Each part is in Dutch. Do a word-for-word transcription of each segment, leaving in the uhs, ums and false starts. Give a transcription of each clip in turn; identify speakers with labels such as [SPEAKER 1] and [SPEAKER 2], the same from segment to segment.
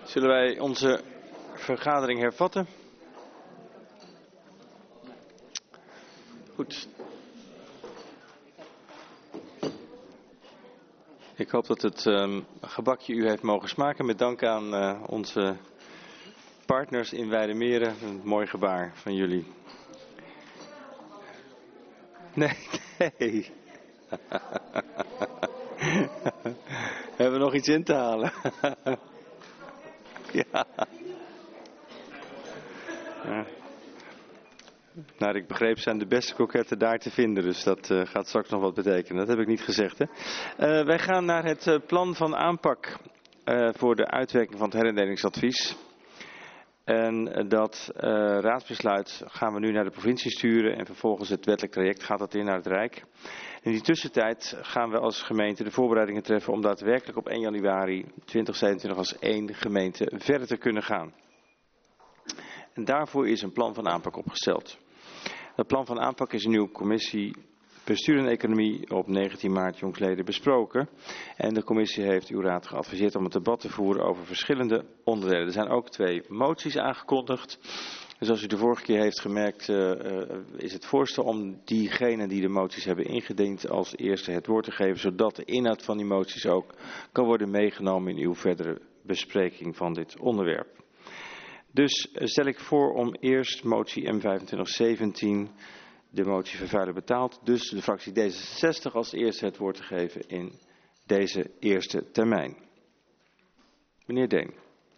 [SPEAKER 1] Zullen wij onze vergadering hervatten? Goed. Ik hoop dat het um, gebakje u heeft mogen smaken. Met dank aan uh, onze partners in Weidemeren. Een mooi gebaar van jullie. Nee, nee. Hebben we nog iets in te halen? Ja. Ja. Nou, ik begreep zijn de beste kroketten daar te vinden, dus dat uh, gaat straks nog wat betekenen. Dat heb ik niet gezegd, hè. Uh, wij gaan naar het uh, plan van aanpak uh, voor de uitwerking van het herindelingsadvies. En dat uh, raadsbesluit gaan we nu naar de provincie sturen en vervolgens het wettelijk traject gaat dat in naar het Rijk. In die tussentijd gaan we als gemeente de voorbereidingen treffen om daadwerkelijk op één januari tweeduizend zevenentwintig als één gemeente verder te kunnen gaan. En daarvoor is een plan van aanpak opgesteld. Dat plan van aanpak is in uw commissie Bestuur en Economie op negentien maart jongstleden besproken. En de commissie heeft uw raad geadviseerd om het debat te voeren over verschillende onderdelen. Er zijn ook twee moties aangekondigd. Dus als u de vorige keer heeft gemerkt, uh, uh, is het voorstel om diegenen die de moties hebben ingediend als eerste het woord te geven, zodat de inhoud van die moties ook kan worden meegenomen in uw verdere bespreking van dit onderwerp. Dus stel ik voor om eerst motie M vijfentwintig zeventien, de motie vervuiler betaald, dus de fractie D zesenzestig als eerste het woord te geven in deze eerste termijn. Meneer Deen.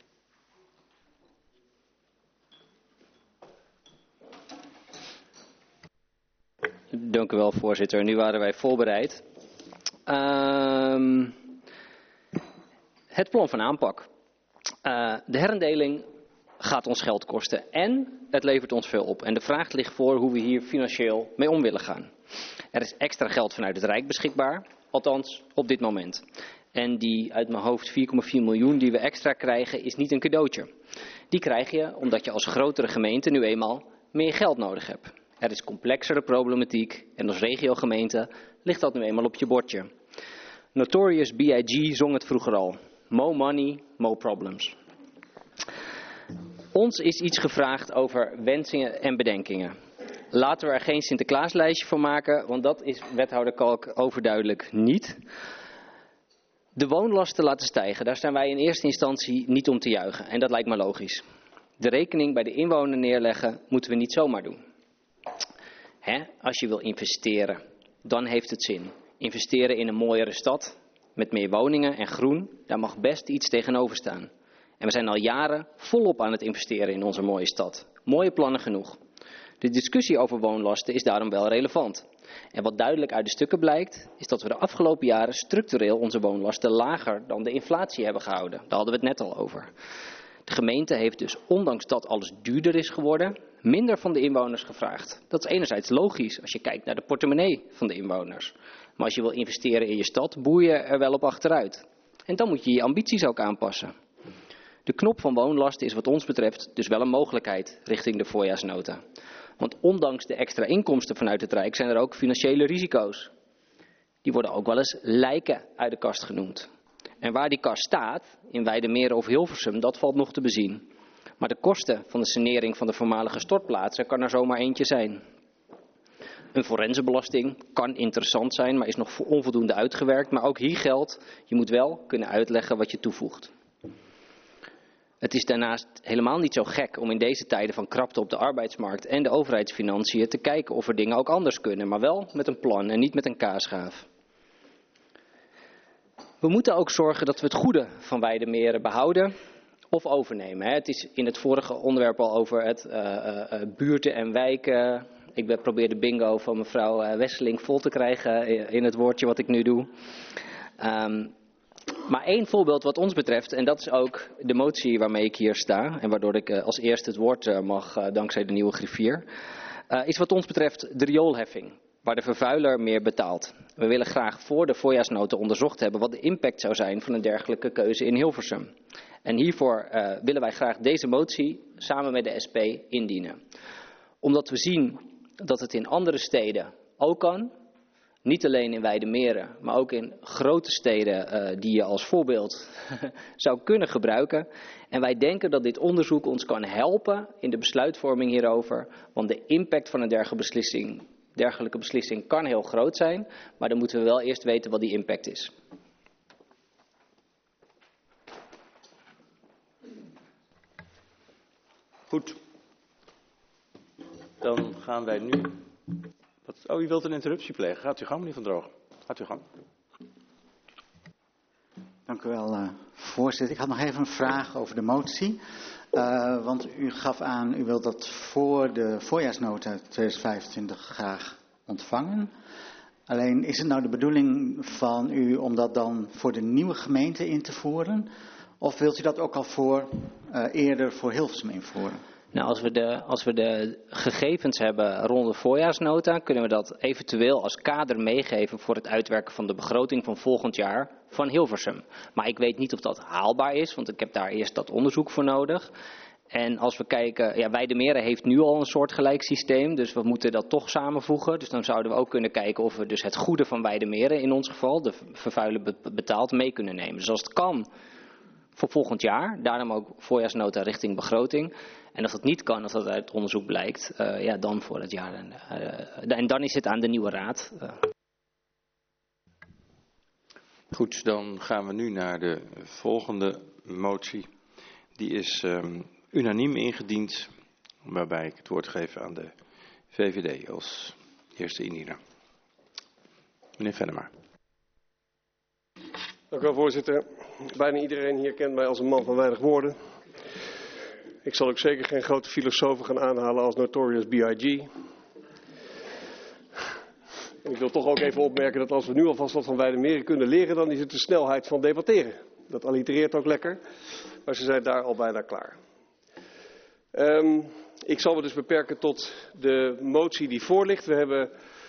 [SPEAKER 2] Dank u wel, voorzitter. Nu waren wij voorbereid. Uh, het plan van aanpak. Uh, de herindeling gaat ons geld kosten en het levert ons veel op. En de vraag ligt voor hoe we hier financieel mee om willen gaan. Er is extra geld vanuit het Rijk beschikbaar, althans op dit moment. En die uit mijn hoofd vier komma vier miljoen die we extra krijgen is niet een cadeautje. Die krijg je omdat je als grotere gemeente nu eenmaal meer geld nodig hebt. Er is complexere problematiek en als regiogemeente ligt dat nu eenmaal op je bordje. Notorious B I G zong het vroeger al. More money, more problems. Ons is iets gevraagd over wensingen en bedenkingen. Laten we er geen Sinterklaaslijstje van maken, want dat is wethouder Kalk overduidelijk niet. De woonlasten laten stijgen, daar zijn wij in eerste instantie niet om te juichen. En dat lijkt me logisch. De rekening bij de inwoner neerleggen moeten we niet zomaar doen. Hè? Als je wil investeren, dan heeft het zin. Investeren in een mooiere stad, met meer woningen en groen, daar mag best iets tegenover staan. En we zijn al jaren volop aan het investeren in onze mooie stad. Mooie plannen genoeg. De discussie over woonlasten is daarom wel relevant. En wat duidelijk uit de stukken blijkt, is dat we de afgelopen jaren structureel onze woonlasten lager dan de inflatie hebben gehouden. Daar hadden we het net al over. De gemeente heeft dus, ondanks dat alles duurder is geworden, minder van de inwoners gevraagd. Dat is enerzijds logisch als je kijkt naar de portemonnee van de inwoners. Maar als je wil investeren in je stad, boei je er wel op achteruit. En dan moet je je ambities ook aanpassen. De knop van woonlasten is wat ons betreft dus wel een mogelijkheid richting de voorjaarsnota. Want ondanks de extra inkomsten vanuit het Rijk zijn er ook financiële risico's. Die worden ook wel eens lijken uit de kast genoemd. En waar die kast staat, in Weidemeren of Hilversum, dat valt nog te bezien. Maar de kosten van de sanering van de voormalige stortplaatsen kan er zomaar eentje zijn. Een forensenbelasting kan interessant zijn, maar is nog onvoldoende uitgewerkt. Maar ook hier geldt, je moet wel kunnen uitleggen wat je toevoegt. Het is daarnaast helemaal niet zo gek om in deze tijden van krapte op de arbeidsmarkt en de overheidsfinanciën te kijken of er dingen ook anders kunnen, maar wel met een plan en niet met een kaasschaaf. We moeten ook zorgen dat we het goede van Weidemeren behouden of overnemen. Het is in het vorige onderwerp al over het uh, uh, buurten en wijken. Ik probeer de bingo van mevrouw Wesseling vol te krijgen in het woordje wat ik nu doe. Um, Maar één voorbeeld wat ons betreft, en dat is ook de motie waarmee ik hier sta, en waardoor ik als eerste het woord mag dankzij de nieuwe griffier, uh, is wat ons betreft de rioolheffing, waar de vervuiler meer betaalt. We willen graag voor de voorjaarsnota onderzocht hebben wat de impact zou zijn van een dergelijke keuze in Hilversum. En hiervoor uh, willen wij graag deze motie samen met de S P indienen. Omdat we zien dat het in andere steden ook kan. Niet alleen in Weidemeren, maar ook in grote steden uh, die je als voorbeeld zou kunnen gebruiken. En wij denken dat dit onderzoek ons kan helpen in de besluitvorming hierover. Want de impact van een dergelijke beslissing, dergelijke beslissing kan heel groot zijn. Maar dan moeten we wel eerst weten wat die impact is.
[SPEAKER 1] Goed. Dan gaan wij nu... Wat... Oh, u wilt een interruptie plegen. Gaat u gang, meneer Van Droogen. Gaat u gang.
[SPEAKER 3] Dank u wel, uh, voorzitter. Ik had nog even een vraag over de motie. Uh, want u gaf aan, u wilt dat voor de voorjaarsnota tweeduizend vijfentwintig graag ontvangen. Alleen, is het nou de bedoeling van u om dat dan voor de nieuwe gemeente in te voeren? Of wilt u dat ook al voor, uh, eerder voor Hilversum invoeren?
[SPEAKER 2] Nou, als we, de, als we de gegevens hebben rond de voorjaarsnota, kunnen we dat eventueel als kader meegeven voor het uitwerken van de begroting van volgend jaar van Hilversum. Maar ik weet niet of dat haalbaar is, want ik heb daar eerst dat onderzoek voor nodig. En als we kijken, ja, Weidemeren heeft nu al een soortgelijk systeem, dus we moeten dat toch samenvoegen. Dus dan zouden we ook kunnen kijken of we dus het goede van Weidemeren in ons geval, de vervuiler betaalt, mee kunnen nemen. Dus als het kan voor volgend jaar, daarom ook voorjaarsnota richting begroting. En als dat niet kan, als dat uit het onderzoek blijkt, uh, ja, dan voor het jaar. En, uh, en dan is het aan de nieuwe raad. Uh.
[SPEAKER 1] Goed, dan gaan we nu naar de volgende motie. Die is um, unaniem ingediend, waarbij ik het woord geef aan de V V D als eerste indiener. Meneer Venema.
[SPEAKER 4] Dank u wel, voorzitter. Bijna iedereen hier kent mij als een man van weinig woorden. Ik zal ook zeker geen grote filosofen gaan aanhalen als Notorious B I G En ik wil toch ook even opmerken dat als we nu alvast wat van Weidemeren kunnen leren, dan is het de snelheid van debatteren. Dat allitereert ook lekker, maar ze zijn daar al bijna klaar. Um, ik zal me dus beperken tot de motie die voor ligt. We hebben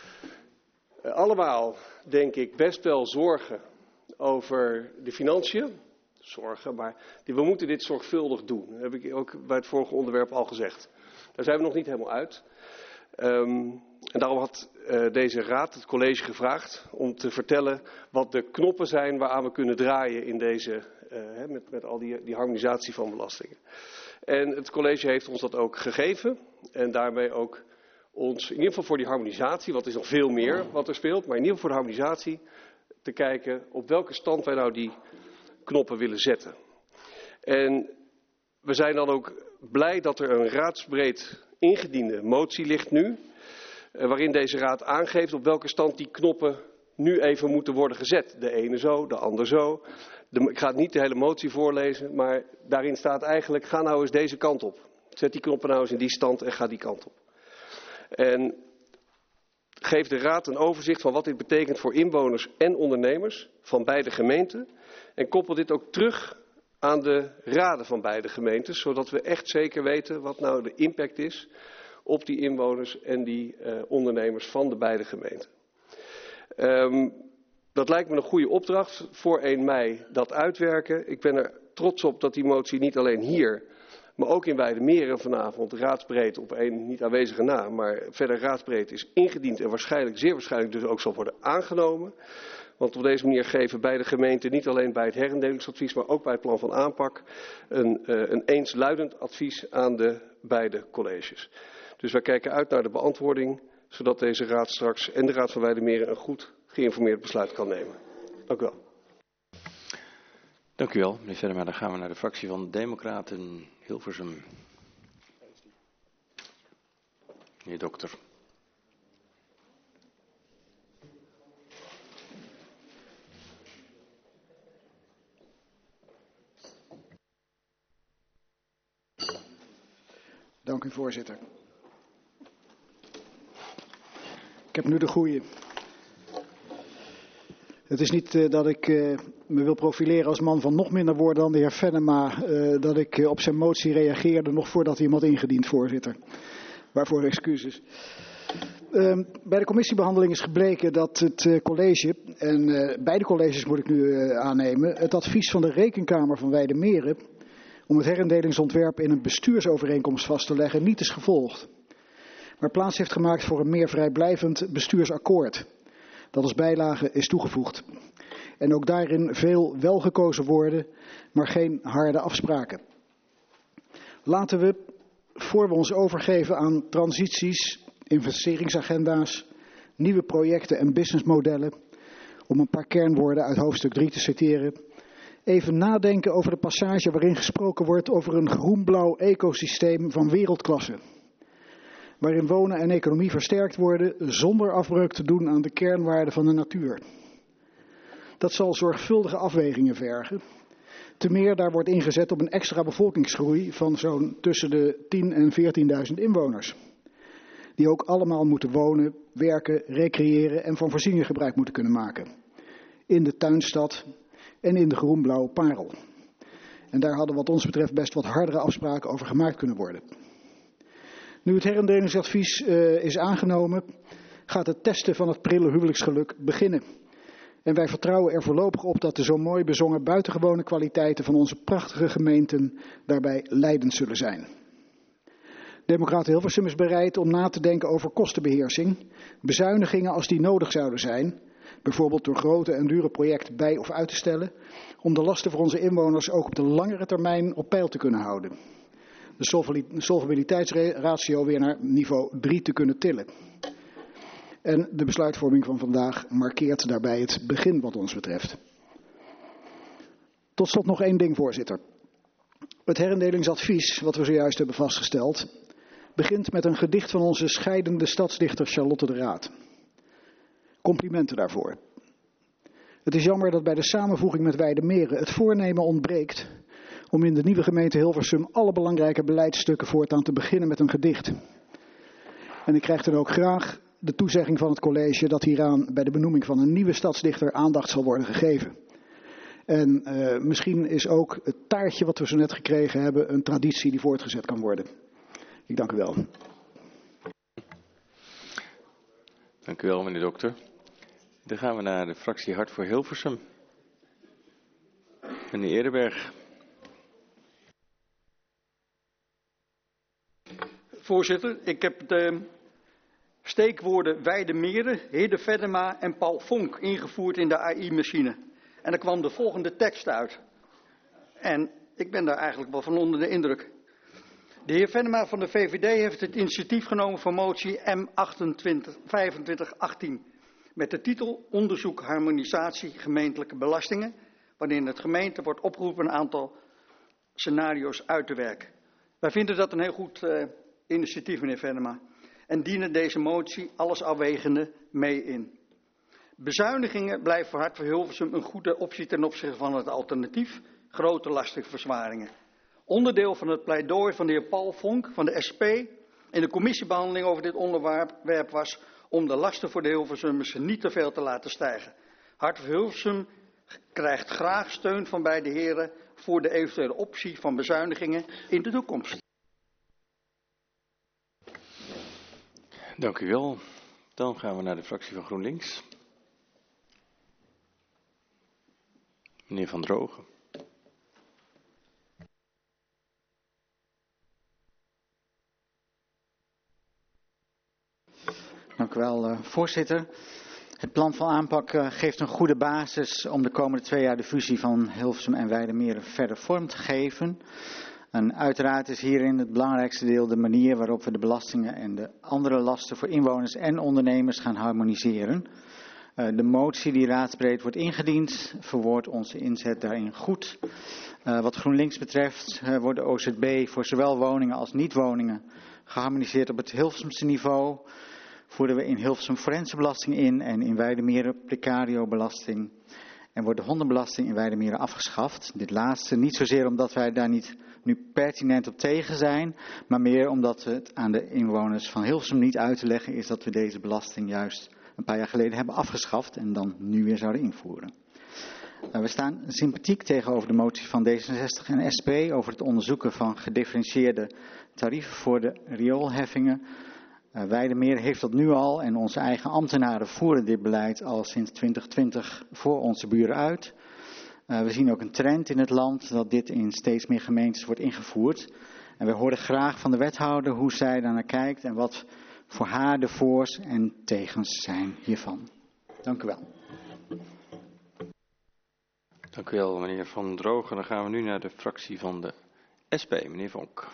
[SPEAKER 4] uh, allemaal, denk ik, best wel zorgen over de financiën. Zorgen, maar we moeten dit zorgvuldig doen. Dat heb ik ook bij het vorige onderwerp al gezegd. Daar zijn we nog niet helemaal uit. Um, en daarom had uh, deze raad het college gevraagd om te vertellen wat de knoppen zijn waaraan we kunnen draaien in deze, uh, hè, met, met al die, die harmonisatie van belastingen. En het college heeft ons dat ook gegeven en daarmee ook ons, in ieder geval voor die harmonisatie, wat is nog veel meer wat er speelt, maar in ieder geval voor de harmonisatie te kijken op welke stand wij nou die knoppen willen zetten. En we zijn dan ook blij dat er een raadsbreed ingediende motie ligt nu, waarin deze raad aangeeft op welke stand die knoppen nu even moeten worden gezet. De ene zo, de ander zo. De, ik ga het niet de hele motie voorlezen, maar daarin staat eigenlijk, ga nou eens deze kant op. Zet die knoppen nou eens in die stand en ga die kant op. En geef de raad een overzicht van wat dit betekent voor inwoners en ondernemers van beide gemeenten. En koppel dit ook terug aan de raden van beide gemeentes, zodat we echt zeker weten wat nou de impact is op die inwoners en die uh, ondernemers van de beide gemeenten. Um, dat lijkt me een goede opdracht voor één mei dat uitwerken. Ik ben er trots op dat die motie niet alleen hier, maar ook in Weidemeren vanavond raadsbreed op één niet aanwezige na, maar verder raadsbreed is ingediend en waarschijnlijk, zeer waarschijnlijk dus ook zal worden aangenomen. Want op deze manier geven beide gemeenten niet alleen bij het herindelingsadvies, maar ook bij het plan van aanpak een, uh, een eensluidend advies aan de beide colleges. Dus wij kijken uit naar de beantwoording, zodat deze raad straks en de raad van Weidemeren een goed geïnformeerd besluit kan nemen. Dank u wel.
[SPEAKER 1] Dank u wel, meneer Venema. Dan gaan we naar de fractie van Democraten Hilversum. Meneer Dokter.
[SPEAKER 5] Dank u, voorzitter. Ik heb nu de goeie. Het is niet uh, dat ik uh, me wil profileren als man van nog minder woorden dan de heer Venema, uh, dat ik uh, op zijn motie reageerde nog voordat hij hem had ingediend, voorzitter. Waarvoor excuses. Uh, bij de commissiebehandeling is gebleken dat het uh, college, en uh, beide colleges moet ik nu uh, aannemen, het advies van de Rekenkamer van Weidemeren om het herindelingsontwerp in een bestuursovereenkomst vast te leggen niet is gevolgd, maar plaats heeft gemaakt voor een meer vrijblijvend bestuursakkoord, dat als bijlage is toegevoegd. En ook daarin veel welgekozen woorden, maar geen harde afspraken. Laten we, voor we ons overgeven aan transities, investeringsagenda's, nieuwe projecten en businessmodellen, om een paar kernwoorden uit hoofdstuk drie te citeren, even nadenken over de passage waarin gesproken wordt over een groen-blauw ecosysteem van wereldklasse. Waarin wonen en economie versterkt worden zonder afbreuk te doen aan de kernwaarden van de natuur. Dat zal zorgvuldige afwegingen vergen. Te meer daar wordt ingezet op een extra bevolkingsgroei van zo'n tussen de tien en veertienduizend inwoners. Die ook allemaal moeten wonen, werken, recreëren en van voorzieningen gebruik moeten kunnen maken. In de tuinstad en in de groen-blauwe parel. En daar hadden wat ons betreft best wat hardere afspraken over gemaakt kunnen worden. Nu het herindelingsadvies uh, is aangenomen, gaat het testen van het prille huwelijksgeluk beginnen. En wij vertrouwen er voorlopig op dat de zo mooi bezongen buitengewone kwaliteiten van onze prachtige gemeenten daarbij leidend zullen zijn. Democraten Hilversum is bereid om na te denken over kostenbeheersing, bezuinigingen als die nodig zouden zijn, bijvoorbeeld door grote en dure projecten bij of uit te stellen, om de lasten voor onze inwoners ook op de langere termijn op peil te kunnen houden. De solvabiliteitsratio weer naar niveau drie te kunnen tillen. En de besluitvorming van vandaag markeert daarbij het begin wat ons betreft. Tot slot nog één ding, voorzitter. Het herindelingsadvies, wat we zojuist hebben vastgesteld, begint met een gedicht van onze scheidende stadsdichter Charlotte de Raad. Complimenten daarvoor. Het is jammer dat bij de samenvoeging met Weidemeren het voornemen ontbreekt om in de nieuwe gemeente Hilversum alle belangrijke beleidsstukken voortaan te beginnen met een gedicht. En ik krijg dan ook graag de toezegging van het college dat hieraan bij de benoeming van een nieuwe stadsdichter aandacht zal worden gegeven. En uh, misschien is ook het taartje wat we zo net gekregen hebben een traditie die voortgezet kan worden. Ik dank u wel.
[SPEAKER 1] Dank u wel, meneer Dokter. Dan gaan we naar de fractie Hart voor Hilversum. Meneer Eerdenberg.
[SPEAKER 6] Voorzitter, ik heb de steekwoorden Weidemeren, Hidde Venema en Paul Vonk ingevoerd in de A I-machine. En er kwam de volgende tekst uit. En ik ben daar eigenlijk wel van onder de indruk. De heer Venema van de V V D heeft het initiatief genomen voor motie M vijfentwintig achttien. Met de titel Onderzoek harmonisatie gemeentelijke belastingen. Waarin het gemeente wordt opgeroepen een aantal scenario's uit te werken. Wij vinden dat een heel goed uh, initiatief, meneer Venema. En dienen deze motie alles afwegende mee in. Bezuinigingen blijven voor Hart voor Hilversum een goede optie ten opzichte van het alternatief. Grote lastenverzwaringen. Onderdeel van het pleidooi van de heer Paul Vonk van de S P in de commissiebehandeling over dit onderwerp was om de lasten voor de Hilversummers niet te veel te laten stijgen. Hart voor Hilversum krijgt graag steun van beide heren voor de eventuele optie van bezuinigingen in de toekomst.
[SPEAKER 1] Dank u wel. Dan gaan we naar de fractie van GroenLinks. Meneer Van Drogen.
[SPEAKER 3] Dank u wel, uh, voorzitter. Het plan van aanpak uh, geeft een goede basis om de komende twee jaar de fusie van Hilversum en Weidemeren verder vorm te geven. En uiteraard is hierin het belangrijkste deel de manier waarop we de belastingen en de andere lasten voor inwoners en ondernemers gaan harmoniseren. Uh, de motie die raadsbreed wordt ingediend verwoordt onze inzet daarin goed. Uh, wat GroenLinks betreft uh, wordt de O Z B voor zowel woningen als niet-woningen geharmoniseerd op het Hilversumse niveau. Voeren we in Hilversum forensenbelasting in en in Weidemeren precario-belasting. En wordt de hondenbelasting in Weidemeren afgeschaft. Dit laatste niet zozeer omdat wij daar niet nu pertinent op tegen zijn, maar meer omdat het aan de inwoners van Hilversum niet uit te leggen is dat we deze belasting juist een paar jaar geleden hebben afgeschaft en dan nu weer zouden invoeren. We staan sympathiek tegenover de motie van D zesenzestig en S P over het onderzoeken van gedifferentieerde tarieven voor de rioolheffingen. Uh, Weidemeren heeft dat nu al en onze eigen ambtenaren voeren dit beleid al sinds twintig twintig voor onze buren uit. Uh, we zien ook een trend in het land dat dit in steeds meer gemeentes wordt ingevoerd. En we horen graag van de wethouder hoe zij daar naar kijkt en wat voor haar de voor's en tegens zijn hiervan. Dank u wel.
[SPEAKER 1] Dank u wel, meneer Van Drogen. Dan gaan we nu naar de fractie van de S P, meneer Vonk.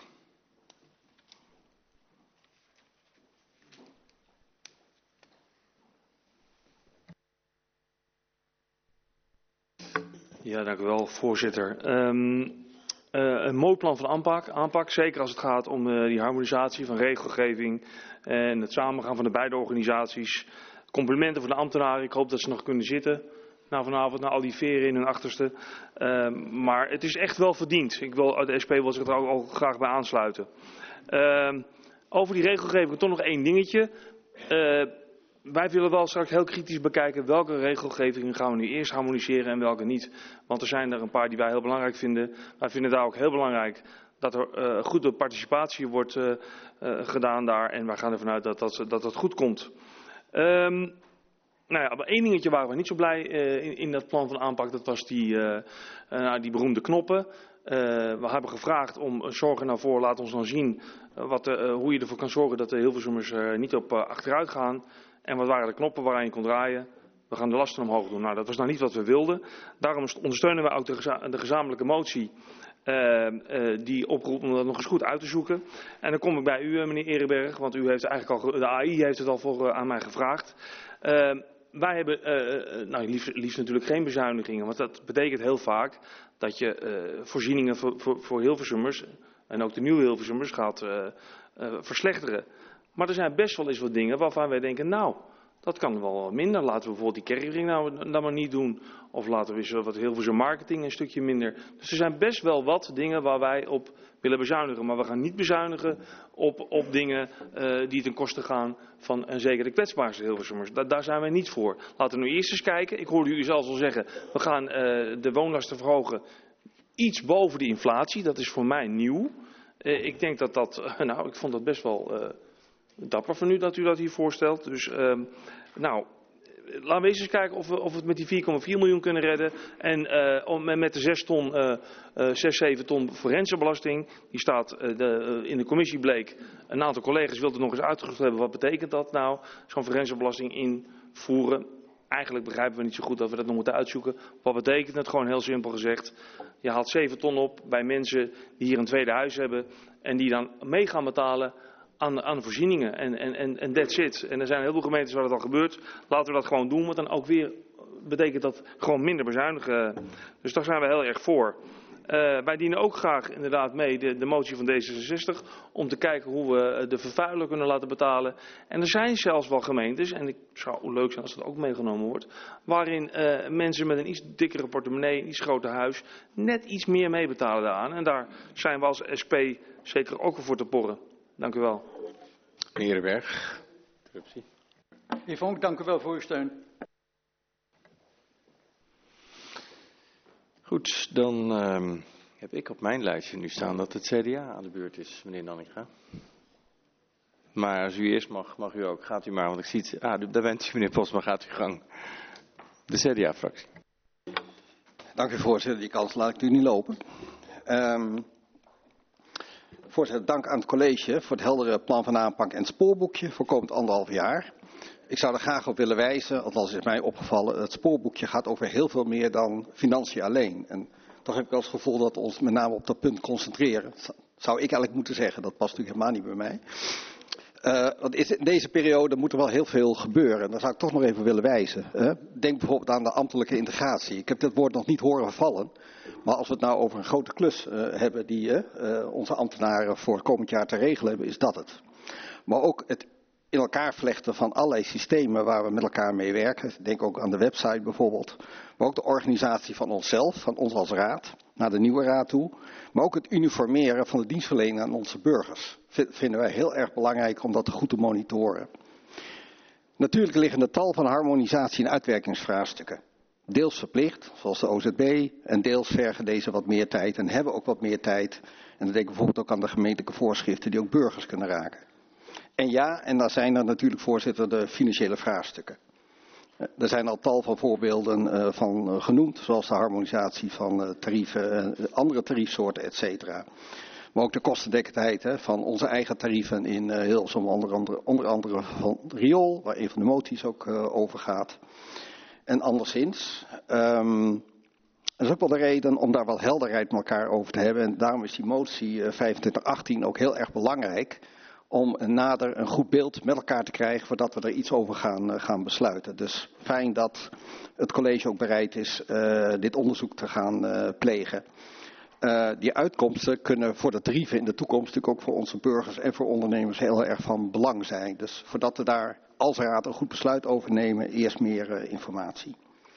[SPEAKER 7] Ja, dank u wel, voorzitter. Um, uh, een mooi plan van aanpak, aanpak, zeker als het gaat om uh, die harmonisatie van regelgeving en het samengaan van de beide organisaties. Complimenten voor de ambtenaren, ik hoop dat ze nog kunnen zitten na vanavond, na al die veren in hun achterste. Uh, maar het is echt wel verdiend. Ik wil, de S P wil zich er ook, ook graag bij aansluiten. Uh, over die regelgeving toch nog één dingetje. Uh, Wij willen wel straks heel kritisch bekijken welke regelgevingen gaan we nu eerst harmoniseren en welke niet. Want er zijn er een paar die wij heel belangrijk vinden. Wij vinden daar ook heel belangrijk dat er uh, goede participatie wordt uh, uh, gedaan daar. En wij gaan ervan uit dat dat, dat, dat goed komt. Um, nou ja, maar één dingetje waren we niet zo blij uh, in, in dat plan van aanpak. Dat was die, uh, uh, die beroemde knoppen. Uh, we hebben gevraagd om uh, zorgen nou voor, laat ons dan zien uh, wat, uh, hoe je ervoor kan zorgen dat de Hilversummers uh, niet op uh, achteruit gaan. En wat waren de knoppen waaraan je kon draaien? We gaan de lasten omhoog doen. Nou, dat was nou niet wat we wilden. Daarom ondersteunen we ook de, geza de gezamenlijke motie uh, uh, die oproept om dat nog eens goed uit te zoeken. En dan kom ik bij u, uh, meneer Ereberg, want u heeft eigenlijk al, de A I heeft het al voor, uh, aan mij gevraagd. Uh, wij hebben uh, nou, liefst, liefst natuurlijk geen bezuinigingen, want dat betekent heel vaak dat je uh, voorzieningen voor, voor, voor Hilversummers en ook de nieuwe Hilversummers gaat uh, uh, verslechteren. Maar er zijn best wel eens wat dingen waarvan wij denken, nou, dat kan wel minder. Laten we bijvoorbeeld die kerkring nou, nou maar niet doen. Of laten we eens wat Hilversum marketing een stukje minder. Dus er zijn best wel wat dingen waar wij op willen bezuinigen. Maar we gaan niet bezuinigen op, op dingen uh, die ten koste gaan van en zeker de kwetsbaarste Hilversummers. Da daar zijn wij niet voor. Laten we nu eerst eens kijken. Ik hoorde u zelfs al zeggen, we gaan uh, de woonlasten verhogen iets boven de inflatie. Dat is voor mij nieuw. Uh, ik denk dat dat, uh, nou, ik vond dat best wel... Uh, Dapper van u dat u dat hier voorstelt. Dus, uh, nou, laten we eens eens kijken of we, of we het met die vier komma vier miljoen kunnen redden. En uh, met de zes ton, uh, uh, zes, zeven ton forensenbelasting. Die staat, uh, de, uh, in de commissie bleek, een aantal collega's wilden nog eens uitgelegd hebben. Wat betekent dat nou? Zo'n forensenbelasting invoeren. Eigenlijk begrijpen we niet zo goed dat we dat nog moeten uitzoeken. Wat betekent het? Gewoon heel simpel gezegd. Je haalt zeven ton op bij mensen die hier een tweede huis hebben. En die dan mee gaan betalen aan, aan voorzieningen en, en, en, en that's it. En er zijn heel veel gemeentes waar dat al gebeurt. Laten we dat gewoon doen, want dan ook weer betekent dat gewoon minder bezuinigen. Dus daar zijn we heel erg voor. Uh, wij dienen ook graag inderdaad mee de, de motie van D zesenzestig om te kijken hoe we de vervuiler kunnen laten betalen. En er zijn zelfs wel gemeentes, en het zou leuk zijn als dat ook meegenomen wordt, waarin uh, mensen met een iets dikkere portemonnee, een iets groter huis, net iets meer meebetalen daaraan. En daar zijn we als S P zeker ook voor te porren. Dank u wel.
[SPEAKER 1] Meneer Ereberg.
[SPEAKER 6] Meneer Vonk, dank u wel voor uw steun.
[SPEAKER 1] Goed, dan uh, heb ik op mijn lijstje nu staan dat het C D A aan de beurt is, meneer Nanninga. Maar als u eerst mag, mag u ook. Gaat u maar, want ik zie het. Ah, daar bent u, meneer Postma, gaat u gang. De C D A-fractie.
[SPEAKER 8] Dank u, voorzitter. Die kans laat ik u niet lopen. Um, voorzitter, dank aan het college voor het heldere plan van aanpak en het spoorboekje voor komend anderhalf jaar. Ik zou er graag op willen wijzen, althans is mij opgevallen, het spoorboekje gaat over heel veel meer dan financiën alleen. En toch heb ik wel het gevoel dat we ons met name op dat punt concentreren. Dat zou ik eigenlijk moeten zeggen, dat past natuurlijk helemaal niet bij mij. Uh, want in deze periode moet er wel heel veel gebeuren. Daar zou ik toch nog even willen wijzen. Uh, denk bijvoorbeeld aan de ambtelijke integratie. Ik heb dit woord nog niet horen vallen. Maar als we het nou over een grote klus uh, hebben die uh, uh, onze ambtenaren voor het komend jaar te regelen hebben, is dat het. Maar ook het in elkaar vlechten van allerlei systemen waar we met elkaar mee werken. Denk ook aan de website bijvoorbeeld. Maar ook de organisatie van onszelf, van ons als raad, naar de nieuwe raad toe. Maar ook het uniformeren van de dienstverlening aan onze burgers. Vinden wij heel erg belangrijk om dat goed te monitoren. Natuurlijk liggen er tal van harmonisatie- en uitwerkingsvraagstukken. Deels verplicht, zoals de O Z B, en deels vergen deze wat meer tijd en hebben ook wat meer tijd. En dan denk ik bijvoorbeeld ook aan de gemeentelijke voorschriften die ook burgers kunnen raken. En ja, en daar zijn er natuurlijk, voorzitter, de financiële vraagstukken. Er zijn al tal van voorbeelden uh, van uh, genoemd, zoals de harmonisatie van uh, tarieven, uh, andere tariefsoorten, et cetera. Maar ook de kostendekkendheid hè, van onze eigen tarieven in uh, Hilversum, onder andere, onder andere van Riool, waar een van de moties ook uh, over gaat. En anderszins. Um, dat is ook wel de reden om daar wat helderheid met elkaar over te hebben. En daarom is die motie uh, vijfentwintig achttien ook heel erg belangrijk. Om een nader een goed beeld met elkaar te krijgen voordat we er iets over gaan, uh, gaan besluiten. Dus fijn dat het college ook bereid is uh, dit onderzoek te gaan uh, plegen. Uh, die uitkomsten kunnen voor de tarieven in de toekomst natuurlijk ook voor onze burgers en voor ondernemers heel erg van belang zijn. Dus voordat we daar als raad een goed besluit over nemen, eerst meer uh, informatie.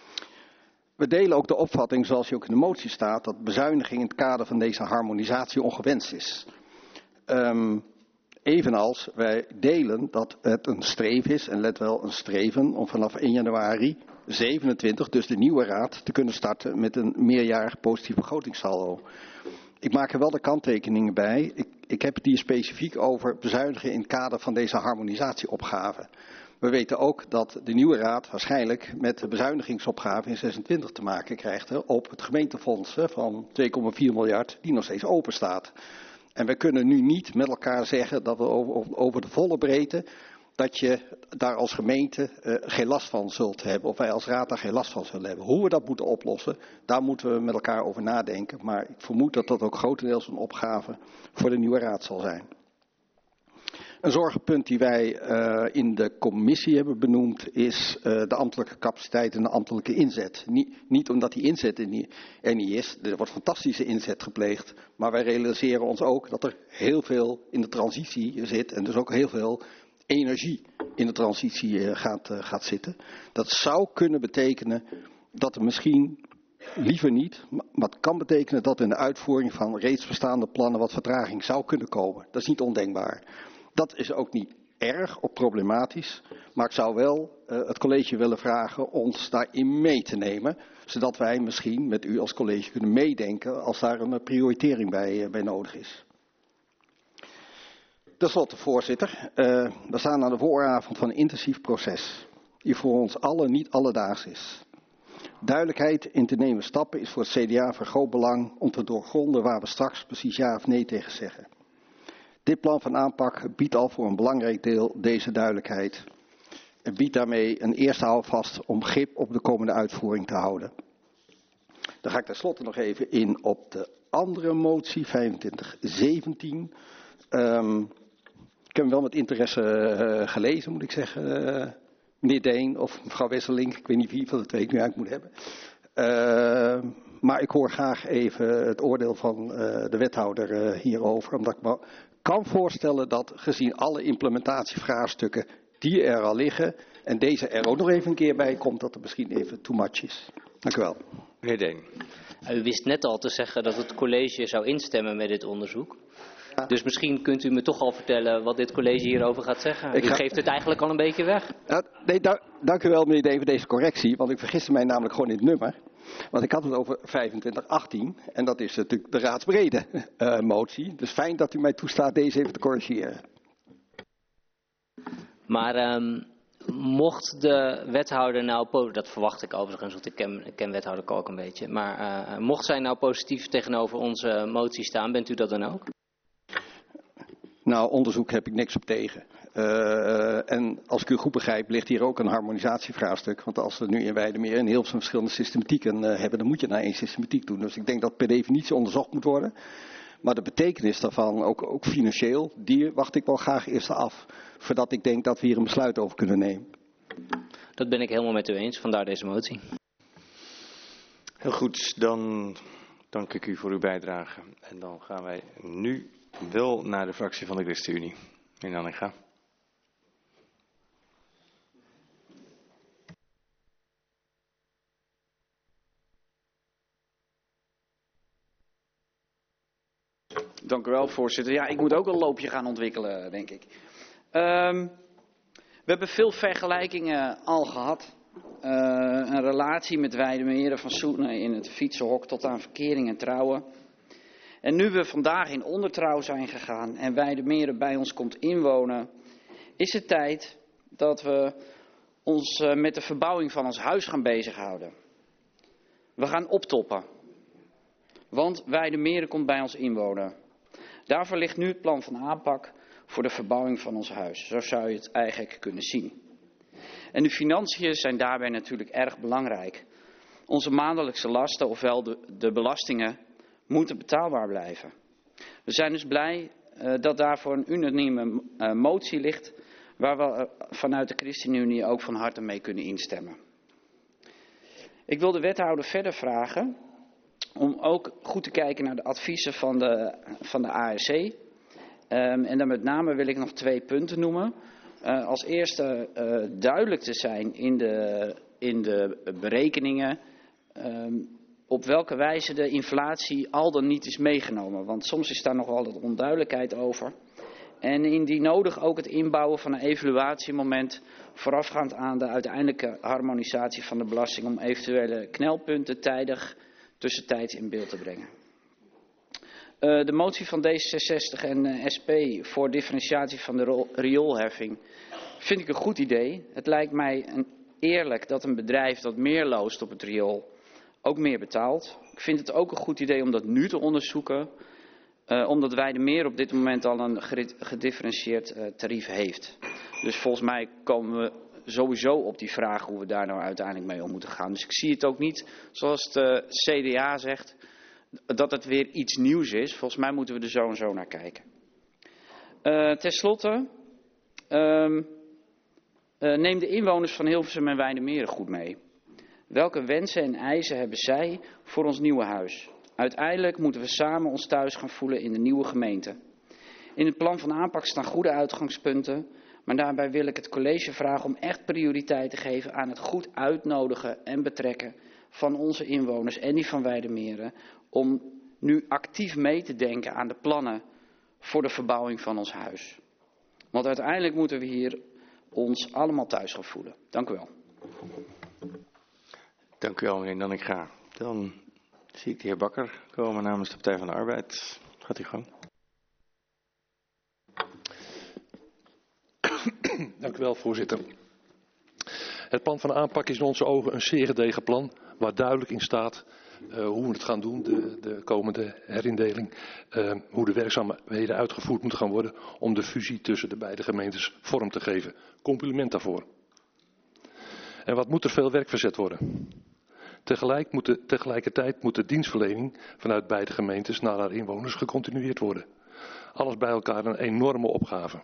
[SPEAKER 8] We delen ook de opvatting, zoals die ook in de motie staat, dat bezuiniging in het kader van deze harmonisatie ongewenst is. Um, evenals wij delen dat het een streven is, en let wel een streven, om vanaf één januari zevenentwintig, dus de nieuwe raad, te kunnen starten met een meerjarig positief begrotingssaldo. Ik maak er wel de kanttekeningen bij. Ik, ik heb het hier specifiek over bezuinigen in het kader van deze harmonisatieopgave. We weten ook dat de nieuwe raad waarschijnlijk met de bezuinigingsopgave in zesentwintig te maken krijgt hè, op het gemeentefonds hè, van twee komma vier miljard die nog steeds open staat. En we kunnen nu niet met elkaar zeggen dat we over, over de volle breedte, dat je daar als gemeente uh, geen last van zult hebben. Of wij als raad daar geen last van zullen hebben. Hoe we dat moeten oplossen, daar moeten we met elkaar over nadenken. Maar ik vermoed dat dat ook grotendeels een opgave voor de nieuwe raad zal zijn. Een zorgenpunt die wij uh, in de commissie hebben benoemd is uh, de ambtelijke capaciteit en de ambtelijke inzet. Niet, niet omdat die inzet er niet, er niet is, er wordt fantastische inzet gepleegd, maar wij realiseren ons ook dat er heel veel in de transitie zit en dus ook heel veel energie in de transitie uh, gaat, uh, gaat zitten. Dat zou kunnen betekenen dat er misschien, liever niet, maar het kan betekenen dat in de uitvoering van reeds bestaande plannen wat vertraging zou kunnen komen. Dat is niet ondenkbaar. Dat is ook niet erg of problematisch, maar ik zou wel uh, het college willen vragen ons daarin mee te nemen, zodat wij misschien met u als college kunnen meedenken als daar een prioritering bij, uh, bij nodig is. Ten slotte, voorzitter, uh, we staan aan de vooravond van een intensief proces, die voor ons allen niet alledaags is. Duidelijkheid in te nemen stappen is voor het C D A van groot belang om te doorgronden waar we straks precies ja of nee tegen zeggen. Dit plan van aanpak biedt al voor een belangrijk deel deze duidelijkheid en biedt daarmee een eerste houvast om grip op de komende uitvoering te houden. Dan ga ik tenslotte nog even in op de andere motie, vijfentwintig zeventien. Um, ik heb hem wel met interesse uh, gelezen, moet ik zeggen. Uh, meneer Deen of mevrouw Wesselink, ik weet niet wie van de twee ik nu eigenlijk moet hebben. Uh, maar ik hoor graag even het oordeel van uh, de wethouder uh, hierover, omdat ik me kan voorstellen dat gezien alle implementatievraagstukken die er al liggen en deze er ook nog even een keer bij komt, dat er misschien even too much is. Dank u wel.
[SPEAKER 1] Meneer Deen.
[SPEAKER 2] U wist net al te zeggen dat het college zou instemmen met dit onderzoek. Ja. Dus misschien kunt u me toch al vertellen wat dit college hierover gaat zeggen. Ik u ga... geeft het eigenlijk al een beetje weg.
[SPEAKER 8] Ja, nee, dank, dank u wel meneer Deen voor deze correctie, want ik vergiste mij namelijk gewoon in het nummer. Want ik had het over vijfentwintig achttien en dat is natuurlijk de raadsbrede uh, motie. Dus fijn dat u mij toestaat deze even te corrigeren.
[SPEAKER 2] Maar um, mocht de wethouder nou, dat verwacht ik overigens, want ik ken, ik ken wethouder Kalk een beetje. Maar uh, mocht zij nou positief tegenover onze motie staan, bent u dat dan ook?
[SPEAKER 8] Nou, onderzoek heb ik niks op tegen. Uh, en als ik u goed begrijp, ligt hier ook een harmonisatievraagstuk. Want als we nu in Weidemeer en heel veel verschillende systematieken uh, hebben, dan moet je naar één systematiek doen. Dus ik denk dat per definitie onderzocht moet worden. Maar de betekenis daarvan, ook, ook financieel, die wacht ik wel graag eerst af. Voordat ik denk dat we hier een besluit over kunnen nemen.
[SPEAKER 2] Dat ben ik helemaal met u eens, vandaar deze motie.
[SPEAKER 1] Heel goed, dan dank ik u voor uw bijdrage. En dan gaan wij nu wel naar de fractie van de ChristenUnie. Meneer Nanninga.
[SPEAKER 9] Dank u wel, voorzitter. Ja, ik moet ook een loopje gaan ontwikkelen, denk ik. Um, we hebben veel vergelijkingen al gehad. Uh, een relatie met Weidemeren van Soenen in het fietsenhok tot aan verkering en trouwen. En nu we vandaag in ondertrouw zijn gegaan en Weidemeren bij ons komt inwonen, is het tijd dat we ons uh, met de verbouwing van ons huis gaan bezighouden. We gaan optoppen. Want Weidemeren komt bij ons inwonen. Daarvoor ligt nu het plan van aanpak voor de verbouwing van ons huis. Zo zou je het eigenlijk kunnen zien. En de financiën zijn daarbij natuurlijk erg belangrijk. Onze maandelijkse lasten, ofwel de, de belastingen, moeten betaalbaar blijven. We zijn dus blij uh, dat daarvoor een unanieme uh, motie ligt, waar we uh, vanuit de ChristenUnie ook van harte mee kunnen instemmen. Ik wil de wethouder verder vragen om ook goed te kijken naar de adviezen van de, van de A R C. Um, en dan met name wil ik nog twee punten noemen. Uh, als eerste uh, duidelijk te zijn in de, in de berekeningen um, op welke wijze de inflatie al dan niet is meegenomen. Want soms is daar nog wel wat onduidelijkheid over. En indien nodig ook het inbouwen van een evaluatiemoment voorafgaand aan de uiteindelijke harmonisatie van de belasting om eventuele knelpunten tijdig tussentijds in beeld te brengen. Uh, de motie van D zesenzestig en uh, S P voor differentiatie van de rioolheffing vind ik een goed idee. Het lijkt mij een eerlijk dat een bedrijf dat meer loost op het riool ook meer betaalt. Ik vind het ook een goed idee om dat nu te onderzoeken, uh, omdat Weidemeer op dit moment al een gedifferentieerd uh, tarief heeft. Dus volgens mij komen we sowieso op die vraag hoe we daar nou uiteindelijk mee om moeten gaan. Dus ik zie het ook niet, zoals het uh, C D A zegt, dat het weer iets nieuws is. Volgens mij moeten we er zo en zo naar kijken. Uh, ten slotte, um, uh, neem de inwoners van Hilversum en Weidemeer goed mee. Welke wensen en eisen hebben zij voor ons nieuwe huis? Uiteindelijk moeten we samen ons thuis gaan voelen in de nieuwe gemeente. In het plan van aanpak staan goede uitgangspunten, maar daarbij wil ik het college vragen om echt prioriteit te geven aan het goed uitnodigen en betrekken van onze inwoners en die van Weidemeer, om nu actief mee te denken aan de plannen voor de verbouwing van ons huis. Want uiteindelijk moeten we hier ons allemaal thuis gaan voelen. Dank u wel.
[SPEAKER 1] Dank u wel, meneer Nanninga. Dan zie ik de heer Bakker komen namens de Partij van de Arbeid. Gaat u gang.
[SPEAKER 10] Dank u wel, voorzitter. Het plan van aanpak is in onze ogen een zeer gedegen plan, waar duidelijk in staat uh, hoe we het gaan doen, de, de komende herindeling, uh, hoe de werkzaamheden uitgevoerd moeten gaan worden om de fusie tussen de beide gemeentes vorm te geven. Compliment daarvoor. En wat moet er veel werk verzet worden? Tegelijk moet de, tegelijkertijd moet de dienstverlening vanuit beide gemeentes naar haar inwoners gecontinueerd worden. Alles bij elkaar een enorme opgave.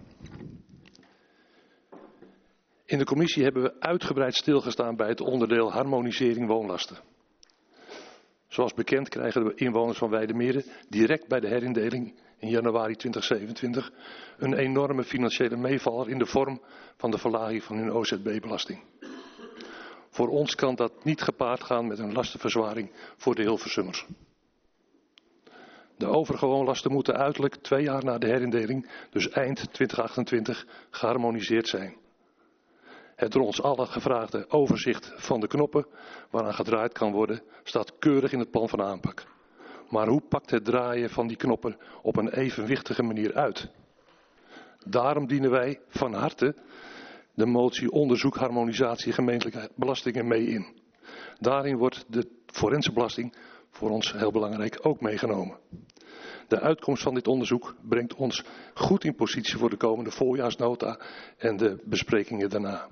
[SPEAKER 10] In de commissie hebben we uitgebreid stilgestaan bij het onderdeel harmonisering woonlasten. Zoals bekend krijgen de inwoners van Weidemeer direct bij de herindeling in januari tweeduizend zevenentwintig een enorme financiële meevaller in de vorm van de verlaging van hun O Z B-belasting. Voor ons kan dat niet gepaard gaan met een lastenverzwaring voor de Hilversummers. De overige woonlasten moeten uiterlijk twee jaar na de herindeling, dus eind tweeduizend achtentwintig, geharmoniseerd zijn. Het door ons allen gevraagde overzicht van de knoppen waaraan gedraaid kan worden, staat keurig in het plan van aanpak. Maar hoe pakt het draaien van die knoppen op een evenwichtige manier uit? Daarom dienen wij van harte de motie onderzoek harmonisatie gemeentelijke belastingen mee in. Daarin wordt de forense belasting voor ons heel belangrijk ook meegenomen. De uitkomst van dit onderzoek brengt ons goed in positie voor de komende voorjaarsnota en de besprekingen daarna.